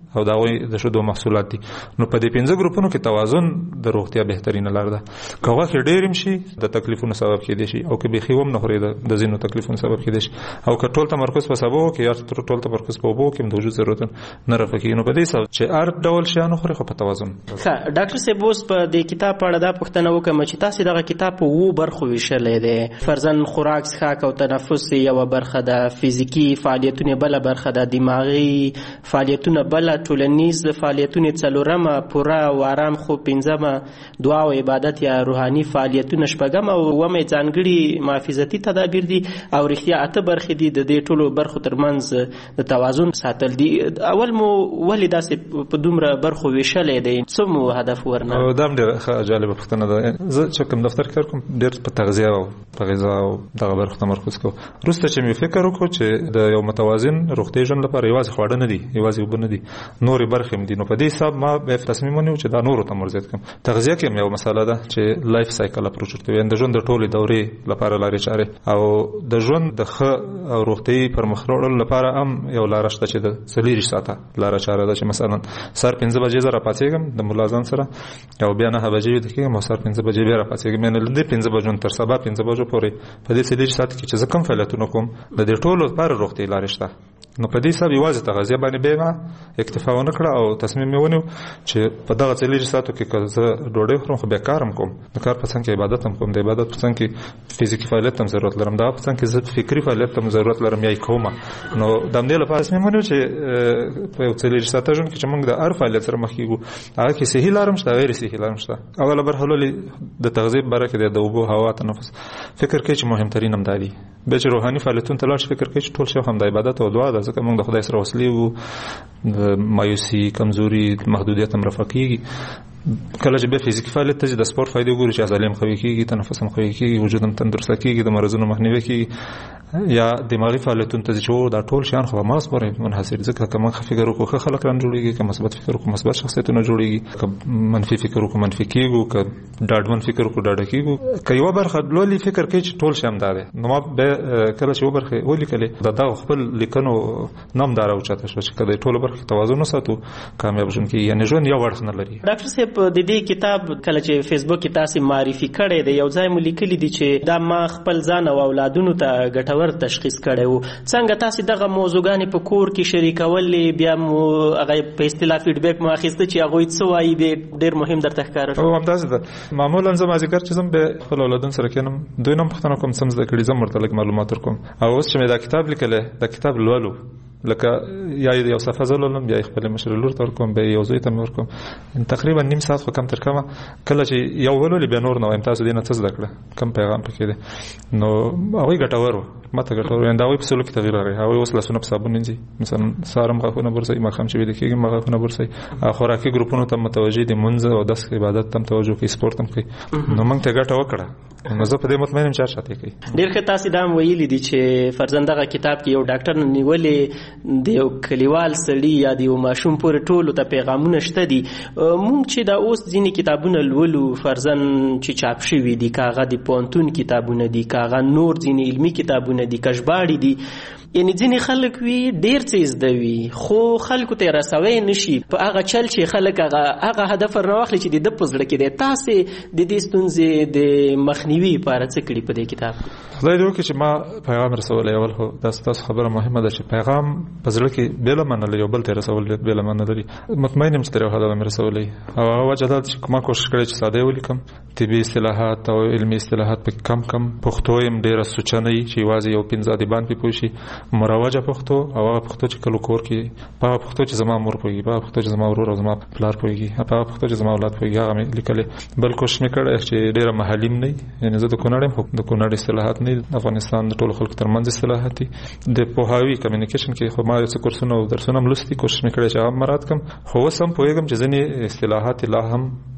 او دا وي د شودو محصولات دي. نو په دې پنځه ګروپونو کې توازن د روغتیا بهترینه لار ده. کغه کې ډېرم شي د تکلیفونو سبب کېدی شي او کې به خيوم نه خوري د زینو تکلیفونو سبب کېدی شي او که ټول تمرکز په سبب کې یا ټول تمرکز په وبو کې د وجود ضرورت نه رافقي. نو په دې سبب چې هر ډول شي نه خوري خو په توازن. ښه ډاکټر صاحب اوس په دې کتاب په اړه دا پوښتنه وکم چې تاسو دغه کتاب په وو برخو ویشلې ده. فرزن خوراک څښاک او تنفس یو برخه ده، فزیکی فعالیتونه بل برخه ده، دماغي فعالیتونه بل، ټولنیز فعالیتونه څلورمه، پوره او آرام خوب پنځمه، دعا او عبادت یا روحاني فعالیتونه شپږم او اومه ځانګړي محافظتي تدابیر دي او رښتیا اته برخې دي. د دې ټولو برخو ترمنځ د توازن ساتل دي. اول مو ولې داسې په دومره برخو ویشلې دي؟ څه مو هدف ورنه؟ دا هم ډېره جالبه پوښتنه ده. زه چې کوم دفتر کار کوم ډېر په تغذیه او په غذا او دغه برخو تمرکز کوم. وروسته چې مې فکر وکړ چې د یو متوازن روغتي ژوند لپاره یوازې خواړه نه دي، یوازې اوبه نه دي، نورې برخې هم دي. نو په دې حساب ما به تصمیم ونیو چې دا نورو ته مرزیت کړم. تغذیه کې یو مسله ده چې لایف سایکل اپروچ ورته وایي، د ژوند د ټولې دورې لپاره لارې چارې او د ژوند د ښه او روغتي پرمخ وړلو لپاره هم یو لار شته چې د څلور ساعته لار چاره ده. چې مثلا سر پنځه بجې زه راپاڅېږم د ملازم سره او بیا نه بجې ویده کېږم او سر پنځه بجې بیا راپاڅېږم. یعنې له دې پنځه بجو تر سبا پنځه بجو پورې په دې څلور ساعت کې چې زه کوم فعالیتونه کوم د دې ټولو لپاره روغتي لارې شته. نو په دې حساب یوازې تغذیه باندې به ما اکتفا ونه کړه او تصمیم مې ونیو چې په دغه څلور ساعتو کې که زه ډوډۍ خورم خو بیا کار هم کوم، د کار په څنګ کې عبادت هم کوم، د عبادت په څنګ کې فزیکي فعالیت هم ضرورت لرم، دا په څنګ کې زه فکري فعالیت هم ضرورت لرم یا یې کوم. نو د همدې لپاره تصمیم ونیو چې په یو څلور ساعته ژوند کې چې موږ د هر فعالیت سره مخ کېږو هغه کې صحي لار هم شته، غیر صحي لار هم شته. اوله برخه ولې د تغذیې باره کې د اوبو، هوا، تنفس فکر کوي چې مهمترین هم دا دي. بیا چې روحاني فعالیتونو ته لاړ شي فکر کوي چې ټول شی هم د عبادت او دعا ده، ځکه موږ د خدای سره وصلې وو، مایوسي، کمزوري، محدودیت هم رفع کېږي. کله چې به فزیکي فعالیت ته د سپورت فائدې وګورو چې عضلې هم قوي کېږي، تنفس هم قوي کېږي، وجود هم تندرسته کېږي، د مرضونو مخنیوی کېږي. یا دماغي فعالیتونو ته چې دا ټول شیان خو ما سپورې منحصر، ځکه که موږ فکر وکړو ښه خلک ران جوړېږي، که مثبت فکر وکړو مثبت شخصیتونه جوړېږي، که منفي فکر وکړو منفي کېږو، که ډاډمن فکر وکړو ډاډه کېږو. که یوه برخه لولي فکر کوي چې ټول شی هم دا دی، نو ما به کله چې یوه برخې ولیکلې د دغه خپل لیکنو نام دا راوچاته شوه چې که د ټولو برخې توازن وساتو کامیاب ژوند کېږي. یعنې ژوند یو اړخ نه لري. ډاکټر صاحب د دې کتاب کله چې فیسبوک کې تاسو معرفي کړی دی یو ځای مو لیکلي دي چې دا ما خپل ځان او اولادونو ته ګټور تشخیص کړی و. څنګه تاسو دغه موضوعګانې په کور کې شریکولې، بیا مو هغه په اصطلاح فیډبیک مو اخیسته چې هغوی څه وایي ډېر مهم درته ښکاره شو؟ همداسې ده. معمولا زه مازدیګر چې ځم به خپل اولادونو سره کښېنم، دوی نه هم پوښتنه کوم څه زده کړي، زه هم ورته لږ معلومات ورکوم. او اوس چې مې دا کتاب لیکلی دا کتاب لولو، لکه یا یو صفحه زه لولم بیا خپل مشر لور ته ورکوم، بیا یو زوی ته مې ورکوم. تقریبا نیم ساعت خو کم تر کمه کله چې یو ولولي بیا نور نه وایم تاسو دې نه څه زده کړه، کم پیغام پکې دی. نو هغوی ګټور وو، ما ته ګټور وو. د هغوی په سلوک کې تغیر راغی. هغوی اوس لاسونه په صابون مینځي، مثلا سهار هم غاښونه برسوي، ماښام چې ویده کېږي هم غاښونه برسوي. خوراکي ګروپونو ته متوجه دي، لمونځ او داس عبادت ته هم توجه کوي، سپورت هم کوي. نو موږ ته ګټه وکړه. نو زه په دې مطمئن یم چې هر شاته کوي. ډېر ښه. تاسو دا هم ویلي دي چې فرضاً دغه کتاب کې یو ډاکټر نیولې د یو کلیوال سړي یا د یو ماشوم پورې ټولو ته پیغامونه شته دي. موږ چې دا اوس ځینې کتابونه لولو فرضاً چې چاپ شوي دي، که هغه د پوهنتون کتابونه دي، که هغه نور ځینې علمي کتابونه دي، که ژباړې دي، یعنی ځینې خلک وي ډېر څه زده وي خو خلکو ته یې رسوی نشي په هغه چل چې خلک هغه هغه هدف ورنه واخلي چې د ده په زړه کې دی. تاسې د دې ستونزې د مخنیوي لپاره څه کړي په دې کتاب؟ خدای دې وکړي چې ما پیغام رسولی. اول خو دا ستاسو خبره مهمه ده چې پیغام په زړه کې بېله معنه لري، یو بل ته یې رسول بېله معنه لري. مطمئن یم چې تر یو حده به مې رسولی. او هغه وجه دا چې ما کوشش کړی چې ساده یې ولیکم، طبي اصطلاحات او علمي اصطلاحات پکې کم کم، پښتو یم ډېره سوچنه وي چې یوازې یو پنځه ادیبان پې پوه شي، مروجه پښتو او هغه پښتو چې کله کور کې په هغه پښتو چې زما مور پوهېږي، په هغه پښتو چې زما ورور او زما پلار پوهېږي، په هغه پښتو چې زما اولاد پوهېږي، هغه مې لیکلې. بل کوشش مې کړی چې ډېره محلي هم نه وي، یعنې زه د کونړ یم خو د کونړ اصطلاحات نه دي، افغانستان د ټولو خلکو ترمنځ اصطلاحات دي. د پوهاوي کمیونیکیشن کې خو ما یو څه کورسونه او درسونه هم لوستي، کوشش مې کړی چې هغه مراعات کړم. خو اوس هم پوهېږم چې ځینې اصطلاحات لا هم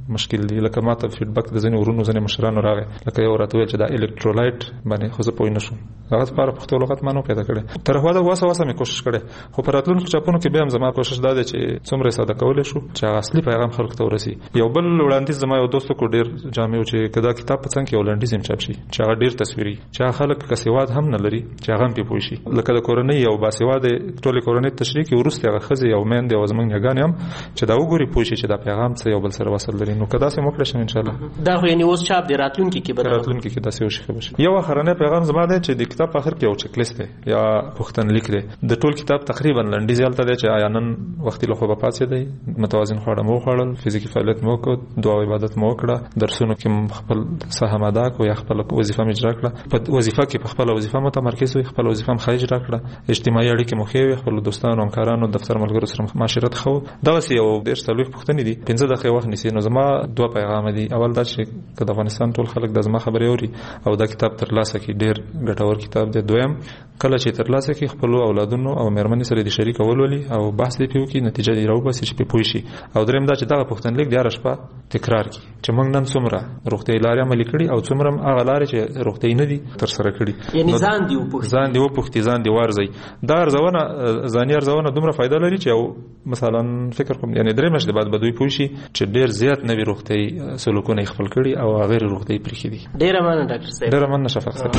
مشکل دی. لکه ماته فیډبک د ځینې ورونو ځینې مشرانو راغی، لکه یو راته ویل چې دا الکترولایټ باندې خو زه پوه نه شوم، هغه لپاره پښتو لغت ما نه پیدا کړی. تر هغه واسه واسه مې کوشش کړی، خو په راتلونکو چاپونو کې به هم زما کوشش دا دی چې څومره ساده کولی شو چې هغه اصلي پیغام خلکو ته ورسي. یو بل وړاندیز زما یو دوست کو ډېر جامع چې کدا کتاب په څنګه کې وړاندیز هم چاپ شي چې هغه ډېر تصویري، چې هغه خلک کسیواد هم نه لري چې هغه هم پې پوه شي. لکه د کورنۍ او باسیواده ټولې کورنۍ تشریح کې وروسته هغه ښځې او میندې او زموږ نیاګانې هم چې دا وګوري پوه شي چې دا پیغام څه یو بل سره وصل لري. نو که داسې هم وکړی شم انشاءالله دا خو یعنې اوس چاپ دی، راتلونکي کې به راتلونکي کې داسې وشي ښه به شي. یو اخرنی پیغام زما دی چې د کتاب په اخر کې یو چک لیست دی یا پوښتنلیک دی. د ټول کتاب تقریبا لنډیز هلته دی چې آیا نن وختي له خوبه پاڅېدئ، متوازن خواړه مو وخوړل، فزیکي فعالیت مو وکړ، دعا او عبادت مو وکړه، درسونو کې خپل سهم ادا کړو یا خپل وظیفه مې اجرا کړه، په وظیفه کې په خپل وظیفه متمرکز وي، خپل وظیفه مې ښه اجرا کړه، اجتماعي اړیکې مو ښې وي، خپل دوستانو همکارانو دفتر ملګرو سره معاشرت ښه و. دغسې یو دېرش څلوېښت پوښتنې دي، پنځه دقیقې وخت نیسي. نو زما دوه پیغامه دي. اول دا چې که د افغانستان ټول خلک د زما خبرې اوري او دا کتاب ترلاسه کړي، ډېر ګټور کتاب دی. دویم کله چې ترلاسه کړي خپلو اولادونو او مېرمنې سره دې شریک ولولي او بحث دې پرې وکړي، نتیجه دې راوباسي چې پرې پوه شي. او درېیم دا چې دغه پوښتنلیک د هره شپه تکرار کړي چې موږ نن څومره روغتیایي لارې عملي کړي او څومره هغه لارې چې روغتیایي نه دي ترسره کړي. یعنې ځان دې وپوښتي ځان دې وپوښتي ځان دې وارزوي. دا ارزونه ځاني ارزونه دومره فایده لري چې او مثلا فکر کوم یعنې درې میاشتې بعد به دوی پوه شي چې ډېر زیات نوي روغتیایي سلوکونه یې خپل کړي او غیر روغتیایي پرېښي دي. ډېره مننه ډاکټر صاحب. ډېره مننه شفق صاحب.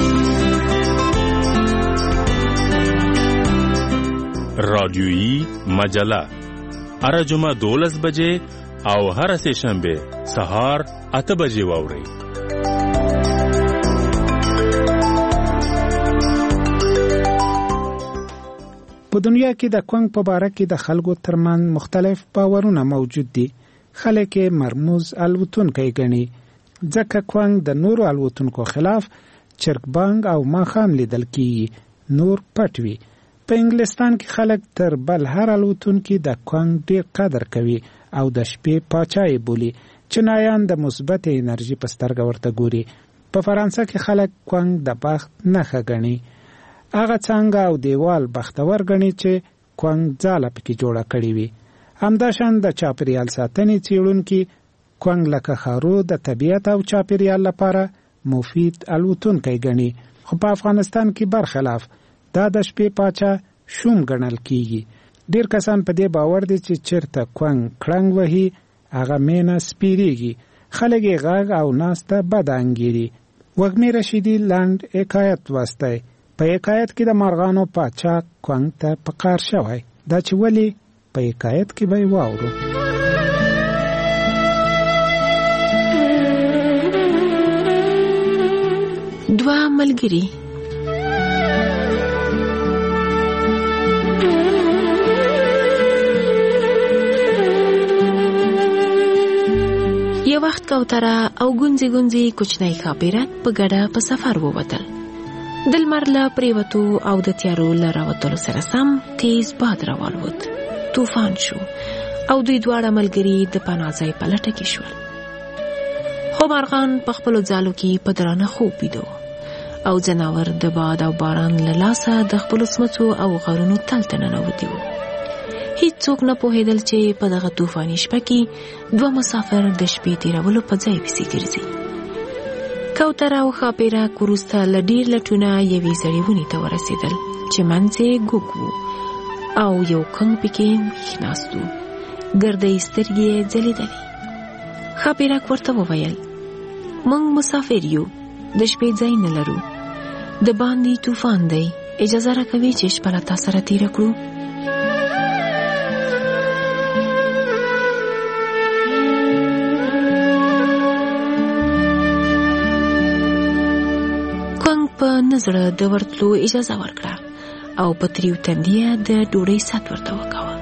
رادیویی مجله هر جمعه دولس بجې او هر سه شنبه سهار اته بجې واورئ. په دنیا کې د کوانګ په باره کې د خلکو ترمن مختلف باورونه موجود دي. خلک مرموز الوتونکی ګڼي ځکه کوانګ د نورو الوتونکو خلاف چرګبانګ او ماښام لیدل کیږي، نور پټ وي. په انګلستان کې خلک تر بل هر الوتونکي د کوانګ ډېر قدر کوي او د شپې پاچا یې بولي. چینایان د مثبت انرژي په سترګه ورته ګوري. په فرانسه کې خلک کوانګ د بخت نښه ګڼي. هغه څنګه او دیوال بختور ګڼي چې کوانګ ځاله پکې جوړه کړې وي. همداشان د چاپیریال ساتنې څېړونکي کوانګ لکه خارو د طبیعت او چاپیریال لپاره مفید الوتونکی ګڼي. خو په افغانستان کې برخلاف دا د شپې پاچا شوم ګڼل کیږي. ډېر کسان په دې باور دي چې چېرته کوانګ کړنګ وهي هغه مینه سپیریږي. خلک یې غږ او ناسته بد انګیري. وږمې رشیدي لنډ حکایت واستای. په حکایت کې د مارغانو پاچا کوانګ ته په قار شوی. دا چې ولې په حکایت کې به یې واورو. دوه ملګري یو وخت کوتره او ګونځي ګونځي کوچنی ښاپیرک په ګډه په سفر ووتل. د لمر له پریوتو او د تیارو له راوتلو سره سم تیز باد راوالوت. طوفان شو او دوی دواړه ملګري د پناه ځای په لټه کې شول. خو مارغان په خپلو ځالو کې په درانه خوب ویده او ځناور د باد او باران له لاسه د خپلو سمڅو او غرونو تل ته ننوتي وو. هیڅ څوک نه پوهېدل چې په دغه طوفاني شپه کې دوه مسافر د شپې تېرولو په ځای پسې ګرځي. کوتره او ښاپیرک وروسته له ډېر لټونه یوې زړې ونې ته ورسېدل چې منځ یې ګوګ و او یو کنګ پکې ایښ ناست و. ګردۍ سترګې یې ځلېدلې. ښاپیرک ورته وویل: موږ مسافر یو، د شپې ځای نه لرو، د باندې طوفان دی، اجازه راکوي چې شپه له تا سره تېره کړو؟ کوانګ په نظره د ورتلو اجازه ورکړه او په تریو تندیه د ډوډۍ ست ورته وکاوه.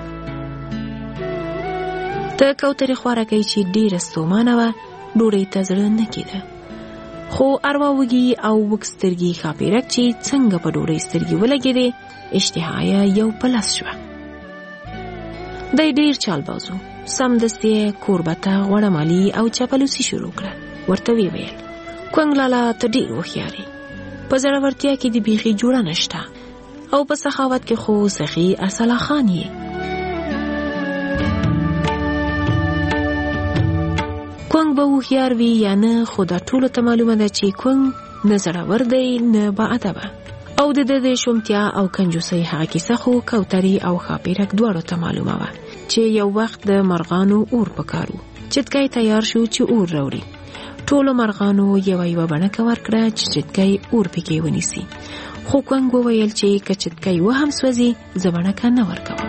د کوترې خوارکۍ چې ډېره ستومانه وه ډوډۍ ته زړه نه کېده. خو اروا وږي او وږ سترګي ښاپیرک چې څنګه په ډوډۍ سترګې ولګېدې اشتها یې یو په لاس شوه. دی ډېر چالبازو. سمدستي یې کوربه ته غوړمالي او چاپلوسي شروع کړه. ورته ویې ویل: کوانګ لالا ته ډېر هوښیار یې، په زړورتیا کې د بیخي جوړه نشته او په سخاوت کې خو سخي ارسلا خان یې. کونګ به هوښیار وي یا نه، خو دا ټولو ته معلومه ده چې کونګ نه زړور دی نه باادبه. او د د شومتیا او کنجوسۍ هغه کیسه خو کوترې او ښاپیرک دواړو ته معلومه وه چې یو وخت د مرغانو اور پکارو. چتکۍ تیار شو چې اور راوړي. ټولو مرغانو یوه یوه بڼکه ورکړه چې چتکۍ اور پکې ونیسي. خو کونګ وویل چې که چتکۍ وهم سوځي زه بڼکه نه ورکوم.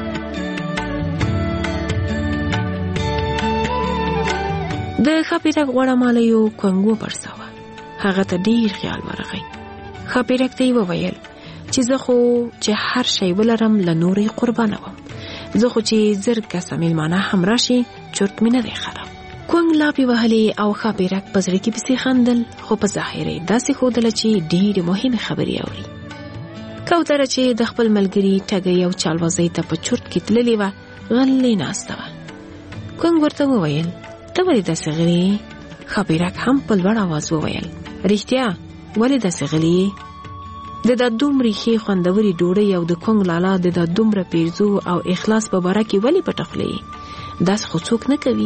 د ښاپیرک غوړه مالیو کونګ وپړسوه. هغه ته ډیر خیال ورغی. ښاپیرک ته یې وویل چې زه خو چې هر شی ولرم له نورې قربانه وم. زه خو چې زر کسه میلمانه هم راشي چرت مې نه دی خراب. کونګ لاپې وهلې او ښاپیرک په زړه کې پسې خندل، خو په ظاهر یې داسې ښودله چې ډېرې مهمې خبرې اوري. کوتره چې د خپل ملګري ټګۍ او چالبازۍ ته په چرت کې تللې وه غلې ناسته وه. کونګ ورته وویل ته ولې داسې غلې؟ ښاپیرک هم په لوړ اواز وویل رښتیا ولې داسې غلې؟ د دا دومرې ښې خوندورې ډوډۍ او د کونګ لالا د دا دومره پیرزو او اخلاص په باره کې ولې پټه خولې؟ داسې خو څوک نه کوي.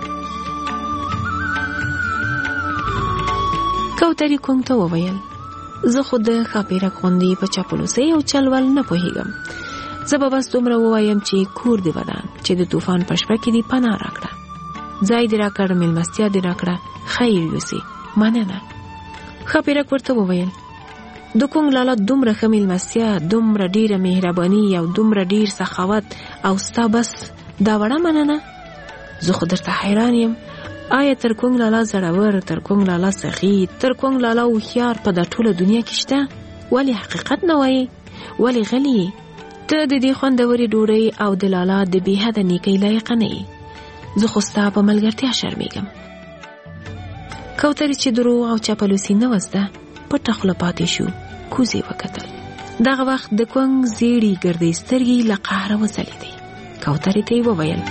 کوترې کونګ ته وویل زه خو د ښاپیرک غوندې په چاپلوسۍ او چلول نه پوهېږم. زه به بس دومره ووایم چې کور دې ودان چې د طوفان په شپه کې دې پناه راکړه. ځای دې راکړ، میلمستیا دې راکړه، خیر یوسې، مننه. ښاپیرک ورته وویل د کونګ لالا دومره ښه میلمستیا، دومره ډیره مهرباني او دومره ډیر سخاوت او ستا بس دا وړه مننه؟ زه خو درته حیران یم. آیا تر کونګ لالا زړور، تر کونګ لالا سخي، تر کونګ لالا هوښیار په دا ټوله دنیا کې شته؟ ولې حقیقت نه وایې؟ ولې غلی یې؟ ته د دې خوندورې ډوډۍ او د لالا د بې حده نیکۍ لایقه نه یې. زه خو ستا په ملګرتیا شرمېږم. کوترې چې دروغ او چاپلوسي نه وزده پټه خوله پاتې شو. کوزې وکتل. دغه وخت د کونګ زیړې ګردې سترګې له قهره وځلېدې. کوترې ته یې وویل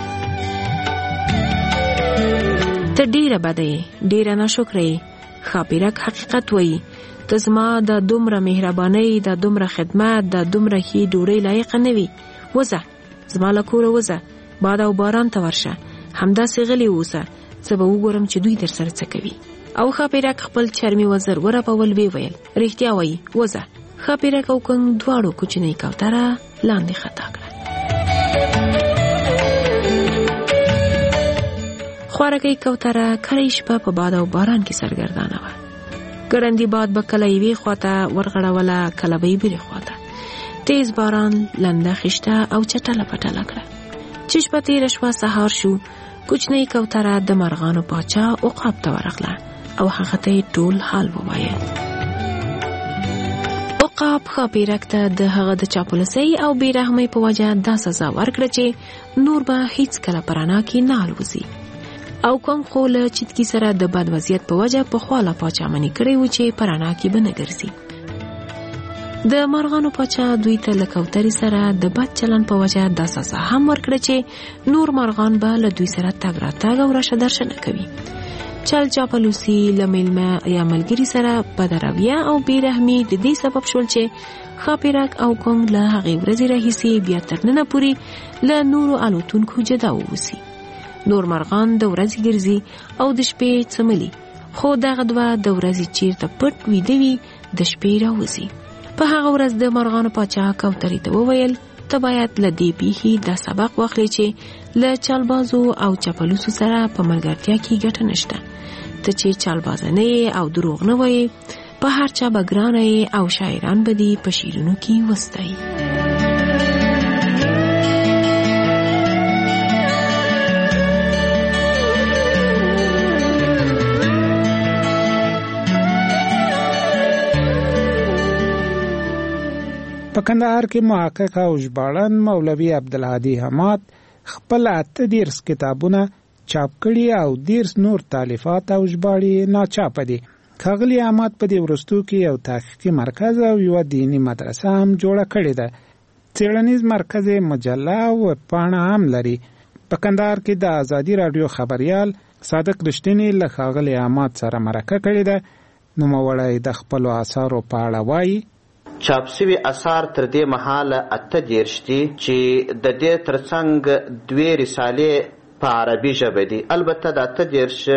ته ډېره بده یې، ډېره ناشکره یې. ښاپیرک حقیقت وایي. ته زما د دومره مهربانۍ، د دومره خدمت، د دومره ښې ډوډۍ لایقه نه وي. وځه زما له کوره وځه، باد او باران ته ورشه، همداسې غلی اوسه، زه به وګورم چې دوی در سره څه کوي. او ښاپیرک خپل چرمي وزر ورپول، ویې ویل رښتیا وایي، وځه. ښاپیرک او کونګ دواړو کوچنۍ کوتره لاندې خطا کړه. خوارکۍ کوتره کړی شپه په باد او باران کې سرګردانه وه. ګړندي باد به کله یوې خواته ورغړوله، کله به یې بلې خواته. تیز باران لنده خیشته او چټله پټله کړه. چې شپه تېره شوه، سهار شو. کوچنۍ کوتره د مرغانو پاچا عقاب ته ورغله او هغه ته یې ټول حال ووایه. عقاب ښاپیرک ته د هغه د چاپلوسۍ او بې رحمۍ په وجه دا سزا ورکړه چې نور به هیڅ کله په رڼا کې نه الوځي. او کونګ خو له چتکي سره د بد وضعیت په وجه پخوا له پاچا منې کړی و چې په رڼا کې به نه ګرځي. د مرغانو پاچا دوی ته له کوترې سره د بد چلن په وجه دا سزا هم ورکړه چې نور مرغان به له دوی سره تګ راتګ او راشه درشه نه کوي. چل چاپلوسي له میلمه یا ملګري سره بدرویه او بې رحمي د دې سبب شول چې ښاپیرک او کونګ له هغې ورځې راهیسې بیا تر ننه پورې له نورو الوتونکو جدا واوسي. نور مرغان د ورځې ګرځي او د شپې څملي، خو دغه دوه د ورځې چیرته پټ ویده وي د شپې راوځي. په هغه ورځ د مرغانو پاچا کوترې ته وویل ته باید له دې پیښې دا سبق واخلې چې له چالبازو او چپلوسو سره په ملګرتیا کې ګټه نشته. ته چې چالبازه نه یې او دروغ نه وایې، په هر چا به ګرانه یې او شاعران به دې په شعرونو کې وستایي. په کندهار کې محقق او ژباړن مولوي عبدالهادي حماد خپل اته دیرس کتابونه چاپ کړي او دیرس نور تالیفات او ژباړې ناچاپ دي. ښاغلي حماد په دې وروستو کې یو تحقیقي مرکز او یوه دیني مدرسه هم جوړه کړې ده. څېړنیز مرکز مجله او پاڼه هم لري. په کندهار کې د ازادي راډیو خبریال صادق رښتینی له ښاغلي حماد سره مرکه کړې ده. نوموړی د خپلو اثارو په اړه وایي چاپ شوي اثار تر دې مهاله اته دېرش دي چې د دې ترڅنګ دوې رسالې په عربي ژبه دي. البته د اته دېرش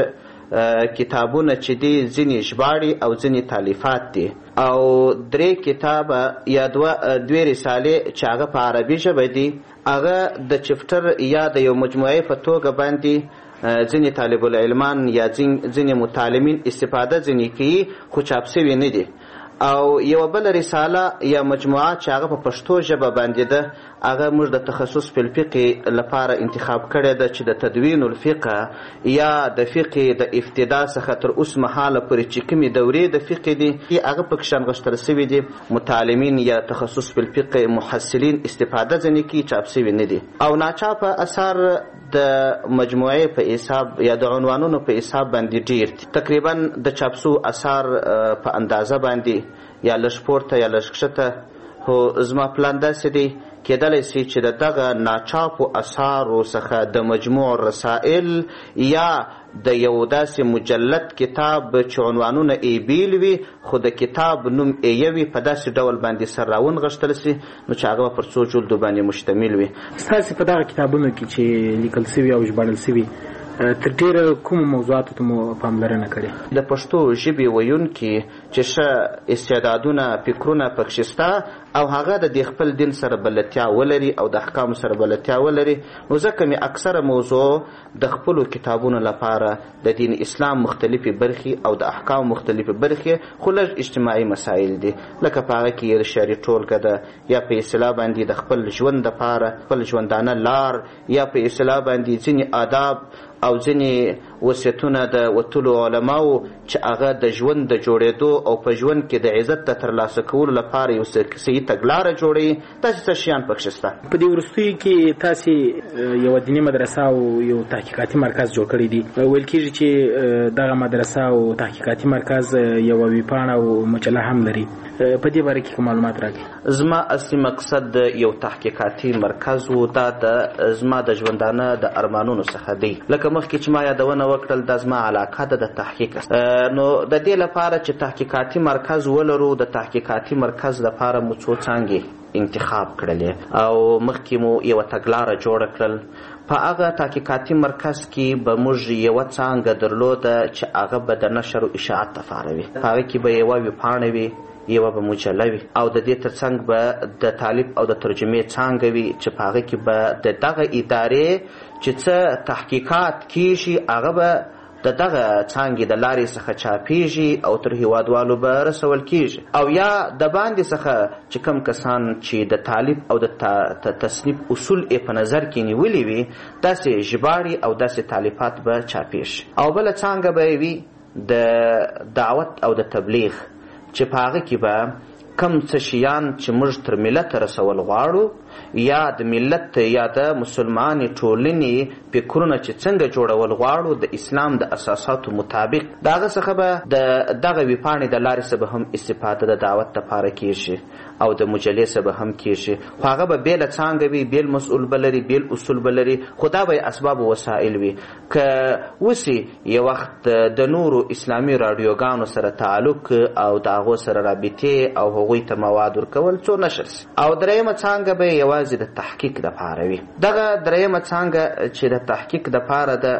کتابونه چې دي ځینې ژباړي او ځینې تالیفات دي او درې کتابه یا دوې رسالې چې هغه په عربي ژبه دي هغه د چپټر یا د یو مجموعې په توګه باندې ځینې طالب العلمان یا ځینې متعلمین استفاده ځینې کوي خو چاپ سوي نه دي او یو بل رساله یا مجموعه چې هغه په پښتو ژبه باندې ده هغه موږ د تخصص په فقه لپاره انتخاب کړی ده چې د تدوین الفقه یا د فقه د ابتدا څخه تر اوس مهاله پورې چې کومې دورې د فقه دي هغه پکې شنغښتل سوي دي متعلمین یا تخصص په فقه محصلین استفاده ځینې کوي چاپ سوي نه دي او ناچاپه اثار د مجموعې په حساب یا د عنوانونو په حساب باندې ډیر تقریبا د چاپسو اثار په اندازه باندې یا لږ پورته یا لږ کښته خو زما پلان داسې دی کېدلی سي چې د دغه ناچاپو اثارو څخه د مجموع رسائل یا د یو داسې مجلد کتاب چې عنوانونه یې بیل وي خو د کتاب نوم یې یوي په داسې ډول باندې سر راونغښتل سي نو چې هغه به پر څو جلدو باندې مشتمل وي. ستاسې په دغه کتابونو کې چې لیکل سوي او ژباړل سوي تر ډېره کومو موضوعاتو ته مو پاملرنه کړې؟ د پښتو ژبې ویونکي چې ښه استعدادونه فکرونه پکښې شته او هغه د دې خپل دین سره بلدتیا ولري او د احکامو سره بلدتیا ولري نو ځکه مې اکثره موضوع د خپلو کتابونو لپاره د دین اسلام مختلفې برخې او د احکامو مختلفې برخې خو لږ اجتماعي مسایل دي لکه په هغه کې ارشادي ټولګه ده یا په اصطلاح باندې د خپل ژوند دپاره خپل ژوندانه لار یا په اصطلاح باندې ځینې آداب او ځینې وصیتونه د وتلو علماو چې هغه د ژوند د جوړېدو او په ژوند کې د عزت د ترلاسه کولو لپاره یو صحیح تګلاره جوړوي داسې څه شیان پکښې شته. په دې وروستیو کې تاسې یوه دیني مدرسه او یو تحقیقاتي مرکز جوړ کړی دي ویل کېږي چې دغه مدرسه او تحقیقاتي مرکز یوه ویبپاڼه او مجله هم لري په دې باره کې معلومات راکړئ. زما اصلي مقصد یو تحقیقاتي مرکز و دا د زما د ژوندانه د ارمانونو څخه دی لکه مخکې چې ما یادونه وکړل دا زما علاقه ده د تحقیق نو د دې لپاره چې تحقیقاتي مرکز ولرو د تحقیقاتي مرکز لپاره مو څو څانګې انتخاب کړلې او مخکې مو یوه تګلاره جوړه کړل په هغه تحقیقاتي مرکز کې به موږ یوه څانګه درلوده چې هغه به د نشر و اشاعت لپاره وي په هغه کې به یوه ویبپاڼه وي یوه به مجله وي او د دې تر څنګ به د طالب او د ترجمې څانګه وي چې په هغه کې به د دغه ادارې چې څه تحقیقات کیږي هغه به د دغه څانګې د لارې څخه چاپیږي او تر هیوادوالو به رسول کیږي او یا د باندې څخه چې کم کسان چې د طالب او د تصنیف اصول یې په نظر کې نیولي وي داسې ژباړې او داسې تالیفات به چاپیږي او بله څانګه به وي د دعوت او د تبلیغ چې په هغه کې به کم څه شیان چې موږ تر ملت رسول غواړو یا د ملت یا د مسلمانې ټولنې فکرونه چې څنګه جوړول غواړو د اسلام د اساساتو مطابق د هغه څخه به د دغه ویبپاڼې د لارې څخه به هم استفاده د دعوت لپاره کیږي او د مجلې څخه به هم کیږي خو هغه به بېله څانګه وي بېل مسؤل به لري بېل اصول به لري خو دا به اسباب و وسایل وي که اوسې یو وخت د نورو اسلامي راډیوګانو سره تعلق او د هغو سره رابطې او هغوی ته مواد ورکول څو نشر سي او درېیمه څانګه به یوازې د تحقیق دپاره وي دغه درېیمه څانګه چې د تحقیق دپاره ده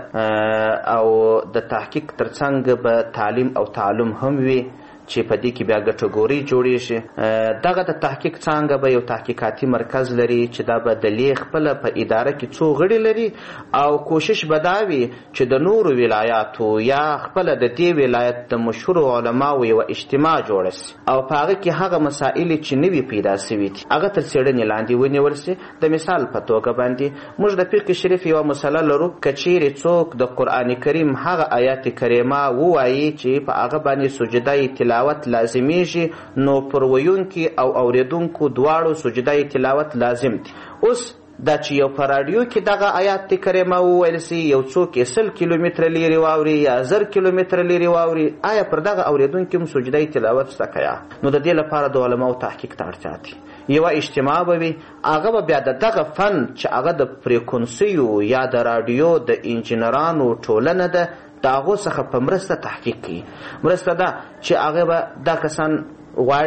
او د تحقیق تر څنګ به تعلیم او تعلم هم وي چې په دې کې بیا ګټګوري جوړېږي دغه د تحقیق څانګه به یو تحقیقاتي مرکز لري چې دا به د لیک خپله په اداره کې څو غړي لري او کوشش به دا وي چې د نورو ولایاتو یا خپله د دې ولایت د مشهورو علماو یوه اجتماع جوړه سي او په هغه کې هغه مسایل چې نوي پیدا سوي دي هغه تر څېړنې لاندې ونیول سي د مثال په توګه باندې موږ د فقه شریف یوه مسله لرو که چیرې څوک د قرآن کریم هغه آیات کریمه ووایي چې په هغه باندې سجده تلاوت لازمیږي نو پر ویونکي او اوریدونکو دواړو سجده تلاوت لازم دي اوس دا چې یو په راډیو کې دغه آیات کریمه وویل سي یو څوک یې سل کیلومتره لرې واوري یا زر کیلومتره لرې واوري آیا پر دغه اوریدونکي هم سجده تلاوت شته که یا نو د دې لپاره د علماو تحقیق ته اړتیا دي یوه اجتماع به وي هغه به بیا د دغه فن چې هغه د فریکونسیو یا د راډیو د انجینرانو ټولنه ده د هغو څخه په مرسته تحقیق کوي مرسته ده چې هغه به دا کسان غواړي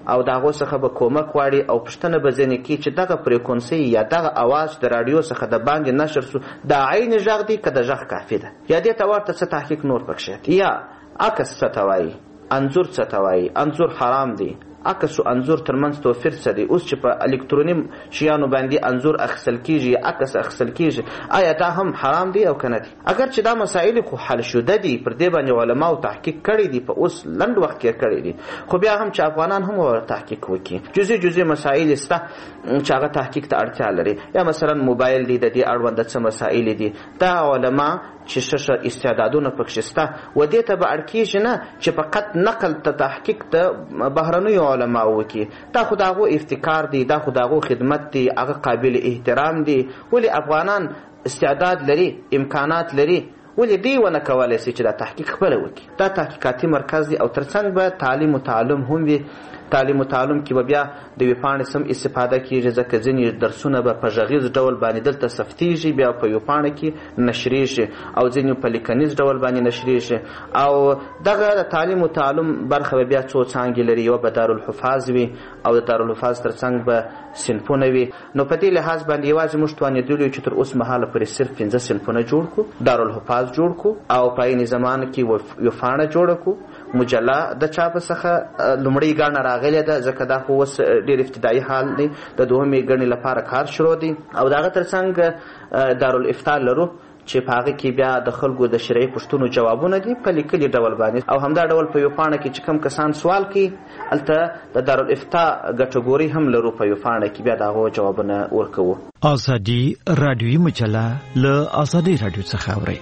او دغه څخه به کومک غواړي او پښتنه به ځنې کی چې دغه فریکونسي یا دغه اواز د رادیو څخه د باندې نشر سو د عین ژغ دی که د ژغ کافي ده یا دې ته ورته څه تحقیق نور پکښې یا عکس څه ته وایي انځور څه ته وایي انځور حرام دی عکس او انځور ترمنځ توپیر څه دی اوس چې په الکتروني شیانو باندې انځور اخیستل کیږي یا عکس اخیستل کیږي آیا دا هم حرام دی او کنه دی اگر چې دا مسائل خو حل شوده دي پر دې باندې علماو تحقیق کړی دي په اوس لنډ وخت کې کړی دي خو بیا هم چې افغانان هم ور تحقیق وکړي جزئی جزئی مسائل سته چې هغه تحقیق ته اړتیا لري یا مثلا موبایل دی د دې اړوند څه مسائل دي دا علما چې ششه استعدادونه پکښې شته و دې ته به اړ کېږي نه چې فقط نقل ته تحقیق د بهرنیو علماو وکړي دا خو د هغو افتکار دی دا خو د هغو خدمت دی هغه قابل احترام دی ولې افغانان استعداد لري امکانات لري ولې دوی ونه کولی شي چې دا تحقیق خپله وکړي دا تحقیقاتي مرکز دی او ترڅنګ به تعلیم و تعلم هم وي تعلیم و تعلم کې به بیا د یوې پاڼې سم استفاده کېږي ځکه ځینې درسونه به په غږیز ډول باندې دلته ثبتېږي بیا په یوه پاڼه کې نشریږي او ځینې په لیکنیز ډول باندې نشریږي او دغه د تعلیم و تعلم برخه به بیا څو څانګې لري یوه به دارالحفاظ وي او د دارالحفاظ ترڅنګ به صنفونه وي نو په دې لحاظ باندې یوازې موږ توانېدلي چې تر اوس مهاله پورې صرف پنځه صنفونه جوړ کړو دارالحفاظ جوړ کړو او په عین زمانه کې یوه پاڼه جوړه کړو مجله د چاپ څخه لومړۍ ګڼه راغلې ده ځکه دا خو اوس ډېر ابتدایي حال دی د دوهمې ګڼې لپاره کار شروع دی او د هغه ترڅنګ دارالافتا لرو چې په هغه کې بیا د خلکو د شرعي پوښتنو جوابونه دي په لیکلي ډول باندې او همدا ډول په یو پاڼه کې چې کوم کسان سوال کوي هلته د دارالافتا کټګوري هم لرو په یو پاڼه کې بیا د هغو جوابونه ورکوو ازادي راډیویي مجله له ازادي راډیو څخه اورئ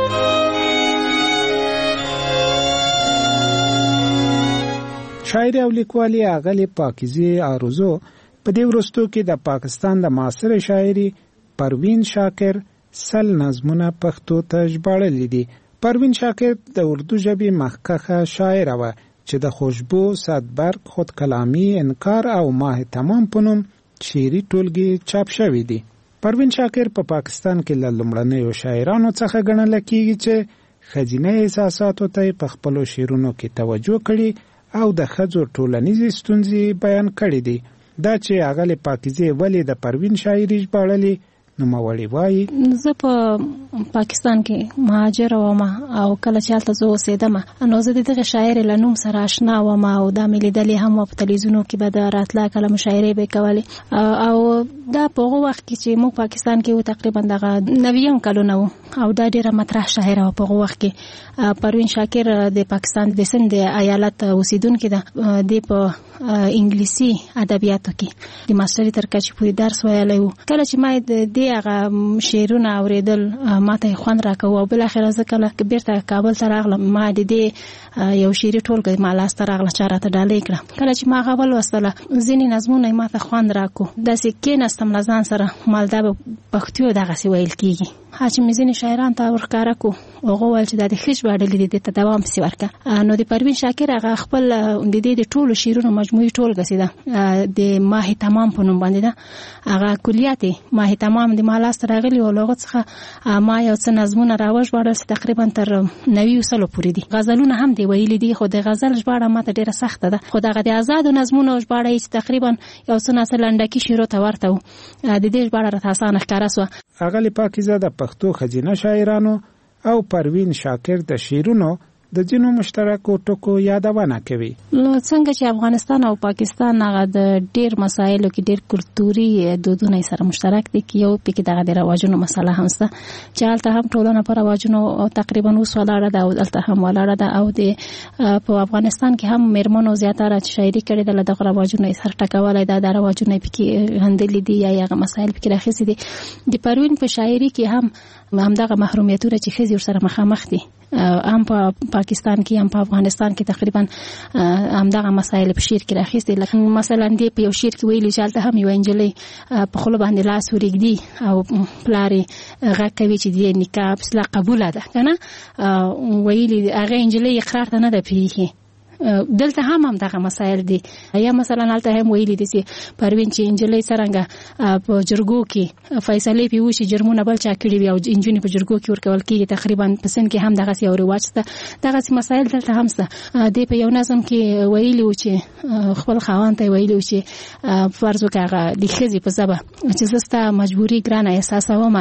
شاعر او لیکوالي اغلی پاکیزه آرزو په دې ورستو کې د پاکستان د معاصر شاعري پروین شاکر سل نظمونه پښتو ته ژباړلي دي پروین شاکر د اردو ژبې مخکښه شاعره وه چې د خوشبو صدبرق خود کلامی انکار او ماه تمام په نوم شعري ټولګې چاپ شوي دي پروین شاکر په پا پاکستان کې له لومړنیو شاعرانو څخه ګڼل کېږي چې ښځینه احساساتو ته په خپلو شعرونو کې توجه کړي او د ښځو ټولنیزې ستونزې بیان کړي دي دا چې اغلی پاکیزه ولې د پروین شاعري ژباړلې نوموړې وایي زه په پاکستان کې مهاجر وم او کله چې هلته زه اوسېدم نو زه د دغه شاعر له نوم سره اشنا وم او دا مې لیدلې هم په تلویزیونو کې به د راتله کله مشاعرې به کولې او دا په هغه وخت کې چې موږ پاکستان کې وو تقریبا دغه نویم کلونه وو او دا ډېره مطرح شاعره وه په هغه وخت کې پروین شاکر د پاکستان د سند ایالت اوسیدونکې ده دی په انګلیسي ادبیاتو کې د ماسټري تر کچې پورې درس ویلی وو کله چې ما د دې هغه شعرونه اورېدل ماته یې خوند راکوه او بالاخره زه کله بیرته کابل ته راغلم ما د دې یو شعري ټولګه ما لاسته راغله چا راته ډالۍ کړه کله چې ما هغه ولوستله ځینې نظمونه یې ماته خوند راکو داسې کېناستم له ځان سره مال دا به پښتو دغسې ویل کېږي ها چې مې ځینې شاعران ته ورښکاره کړو هغه ویل چې دا د ښه ژباړلي دي دې ته دوام پسې ورکړه نو د پروین شاکر هغه خپل د دې د ټولو شعرونو مجموعي ټولګه چې ده د ماه تمام په نوم باندې ده هغه کلیات ماه تمام د ما لاسته راغلي او له هغه څخه ما یو څه نظمونه راوژباړل چې تقریبا تر نوي سلو پورې دي غزلونه هم دی ویلي دي خو د غزل ژباړه ماته ډېره سخته ده خو دغه د ازادو نظمونو ژباړه یې چې تقریبا یو څه ناڅه لنډکي شعرو ته ورته و د دې ژباړه راته اسانه ښکاره سوه اغلی پاکیزه د پښتو ښځینه شاعرانو او پروین شاکر د شعرونو د ځینو مشترکو ټکو یادونه کوي نو څنګه چې افغانستان او پاکستان هغه د ډیر مسایلو کې ډیر کلتوري دودونه سره مشترک دي کې یو پکې دغه د رواجونو مسله هم شته چې هلته هم ټولنه پر رواجونو تقریبا اوس ولاړه ده او هلته هم ولاړه ده او د په افغانستان کې هم میرمنو زیاتره شاعري کړې ده له دغه رواجونو سر ټکولی ده د رواجونو پکې غندلي دي یا هغه مسایل پکې راخیستي دي د پروین په شاعري کې هم همدغه محرومیتونه چې ښځې ورسره مخامخ دي هم په پاکستان کې هم په افغانستان کې تقریبا همدغه مسایل په شعر کې راخیستي لکه مثلا دی په یو شعر کې ویلي چې هلته هم یوه نجلۍ په خوله باندې لاس ورږدي او پلار یې غږ کوي چې د نکاح اصلاح قبوله ده که نه ویلي هغه نجلۍ اقرار ته نه ده پرېښي دلته هم هم دغه مسایل دي. یا مثلا هلته هم ویلي دي چې پروین چې انجلۍ څرنګه په جرګو کې فیصلې پې وشي جرمونه بل چا کړي وي او انجونې په جرګو کې ورکول کېږي، تقریبا په سند کې هم دغسې یو رواج شته. دغسې مسایل دلته هم شته. دی په یو نظم کې ویلي و چې خپل خاوند ته یې ویلي و چې فرض وکړه هغه د ښځې په ژبه چې زه ستا مجبوري ګرانه احساسومه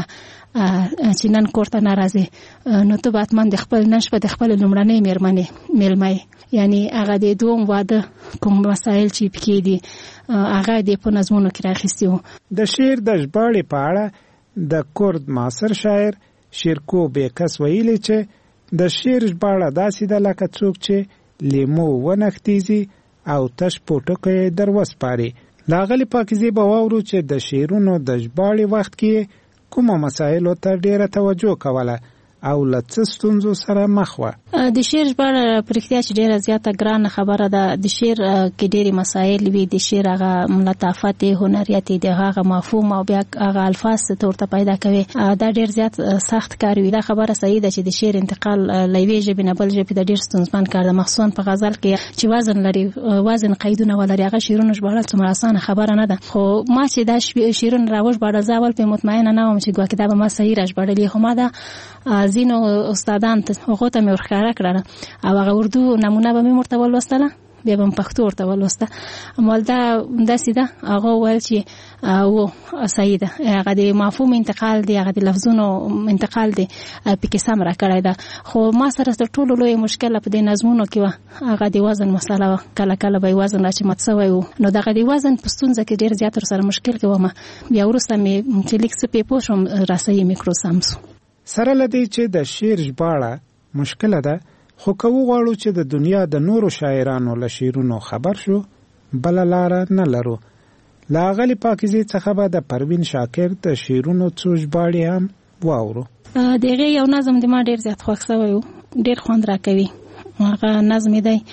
چې نن کور ته نه راځې، نو ته به حتما د خپل نن شپه د خپلې لومړنۍ مېرمنې میلمه یعنی هغه د دوم واده کوم مسایل چې پکې دي هغه د په نظمونو کې راخیستي وو. د شعر د ژباړې په اړه د کورد معاصر شاعر شیرکو بیکس ویلي چې د شعر ژباړه داسې ده لکه څوک چې لیمو ونښتیږي او تش پوټکی در وسپاري. لاغلي پاکیزې به واورو چې د شعرونو د ژباړې وخت کې کومه مسایلو ته ډیره توجه کوله او له څه ستونزو سره مخ وه. د شعر ژباړه په رښتیا چې ډیره زیاته ګرانه خبره ده. د شعر کې ډېرې مسایل وي، د شعر هغه لطافت هنریت د هغه مفهوم او بیا هغه الفاظ ته ورته پیدا کوي، دا ډېر زیات سخت کار وي. دا خبره صحیح ده چې د شعر انتقال له یوې ژبې نه بل ژبې ته ډېر ستونزمن کار ده، مخصوصا په غزل کې چې وزن لري وزن قیدونه ولري. هغه شعرونه ژباړل څومره اسانه خبره نه ده. خو ما چې دا شعرونه راوژباړل زه اول پرې مطمئنه نه وم چې ګواکې دا به ما صحیح راژباړلي، خو ما دا ځینو استادان ته هغو ته مې ورښکاره کړله او هغه اردو نمونه به مې ورته ولوستله، بیا به مې پښتو ورته ولوسته. مال دا داسې ده، هغه وویل چې و صحیح ده، هغه د مفهوم انتقال دی، هغه د لفظونو انتقال دی پکې سم را کړی ده. خو ما سره تر ټولو لویه مشکله په دې نظمونو کې وه هغه د وزن مسله وه. کله کله به یې وزن را چې مات سوی و، نو دغه د وزن په ستونزه کې ډېر زیات ورسره مشکل کې ومه. بیا وروسته مې چې لیک څه پې پوه شوم راسه یې مې کړو سم سو. سره له دې چې د شعر ژباړه مشکله ده، خو که وغواړو چې د دنیا د نورو شاعرانو له شعرونو خبر شو بله لاره نه لرو. له هغلې پاکیزې څخه به د پروین شاکر د شعرونو څو ژباړې هم واورو. د هغې یو نظم د ما ډېر زیات خوښ سوی و، ډېر خوند راکوي. هغه نظم یې دی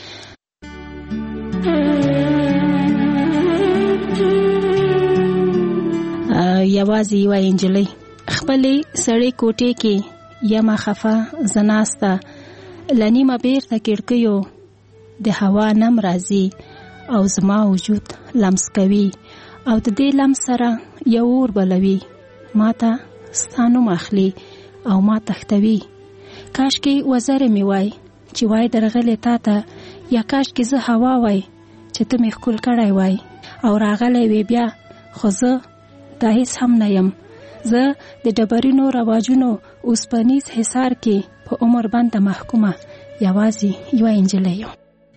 یوازې یوه نجلۍ خپلې سړې کوټې کې یمه خفه زه ناسته، له نیمه بېرته کړکیو د هوا نم راځي او زما وجود لمس کوي او د دې لمس سره یو اور بلوي، ما ته ستا نوم اخلي او ما تښتوي. کاشکې وزرې مې وای چې وای درغلې تا ته، یا کاشکې زه هوا وای چې ته مې ښکل کړی وای او راغلی وې بیا، خو زه دا هیڅ هم نه یم. زه د ډبرینو رواجونو اوسپنیز حصار کې په عمر بنده محکومه یوازې یوه نجلۍ یم.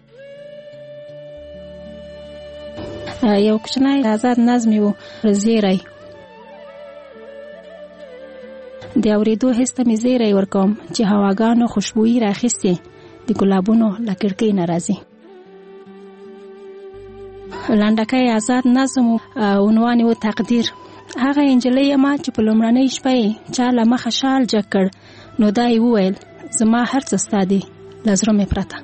یو کوچنی آزاد نظم و زیری، د اورېدو حس ته مې زیری ورکوم چې هواګانو خوشبويي راخیستې د ګلابونو له کړکۍ نه راځي. لنډکی آزاد نظم و عنوان و تقدیر. هغه نجلۍ یم چې په لومړنۍ شپه یې چا له مخه شال جګ کړ، نو دا یې وویل زما هر څه ستا دی له زړه مې پرته.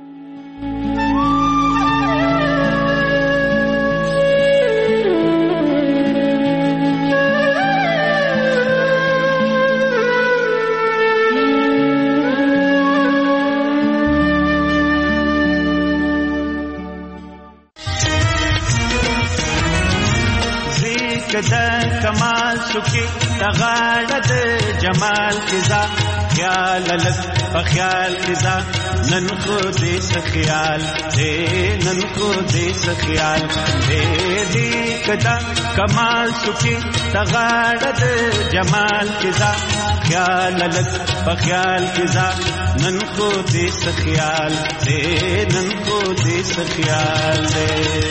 کدا کمال سکی تغاړه د جمال کزا خیال لګ په خیال کزا نن خو دې خیال دې نن خو دې خیال دې دې کدا کمال سکی تغاړه د جمال کزا خیال لګ په خیال کزا نن خو دې خیال دې نن خو دې خیال دې.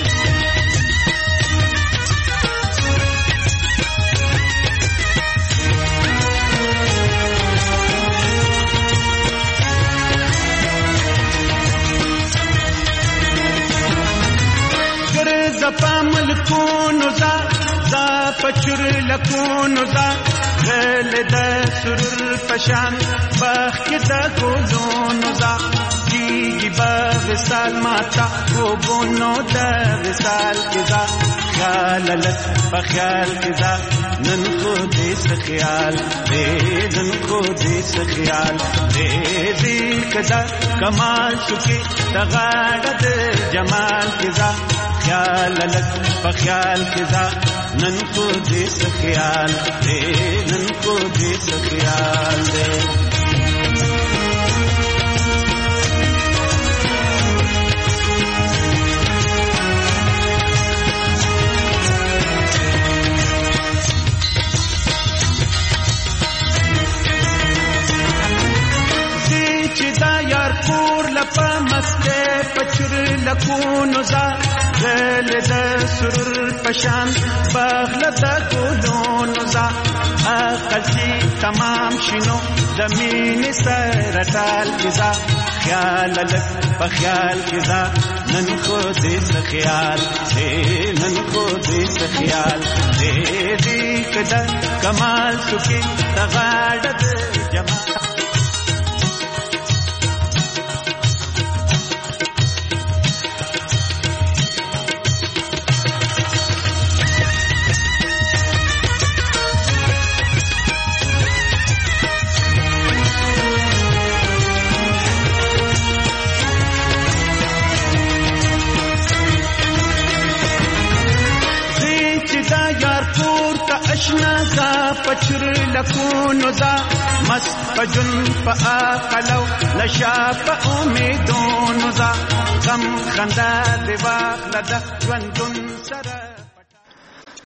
زپا ملکونو زا زا پچر لکونو زا غل دا سرور پشان باخ دا گلونو زا دیگی با وصال ماتا گوبونو دا وصال کزا خیال لک بخیال کزا نن خو دې سخیال دې نن خو دې سخیال دې دې کدا کمال شکی دغاړه د جمال کزا خیال لګ په خیال کزا نن خو دې سخیال دې نن خو دې سخیال دې پور لپا مسته پچر لکونو زا غل د سرور پشان بغل د ګلونو زا عقل چې تمام شینو زمین سره ټال کزا خیال لک په خیال کزا نن خو دې سخیال دې نن خو دې سخیال دې دې کدا کمال سکی تغاړه د جمال اشنا زا پچر لکونو زا مست پجن پا آقلو نشا پا امیدونو زا غم خندا دی واغ لدا جوندون سرا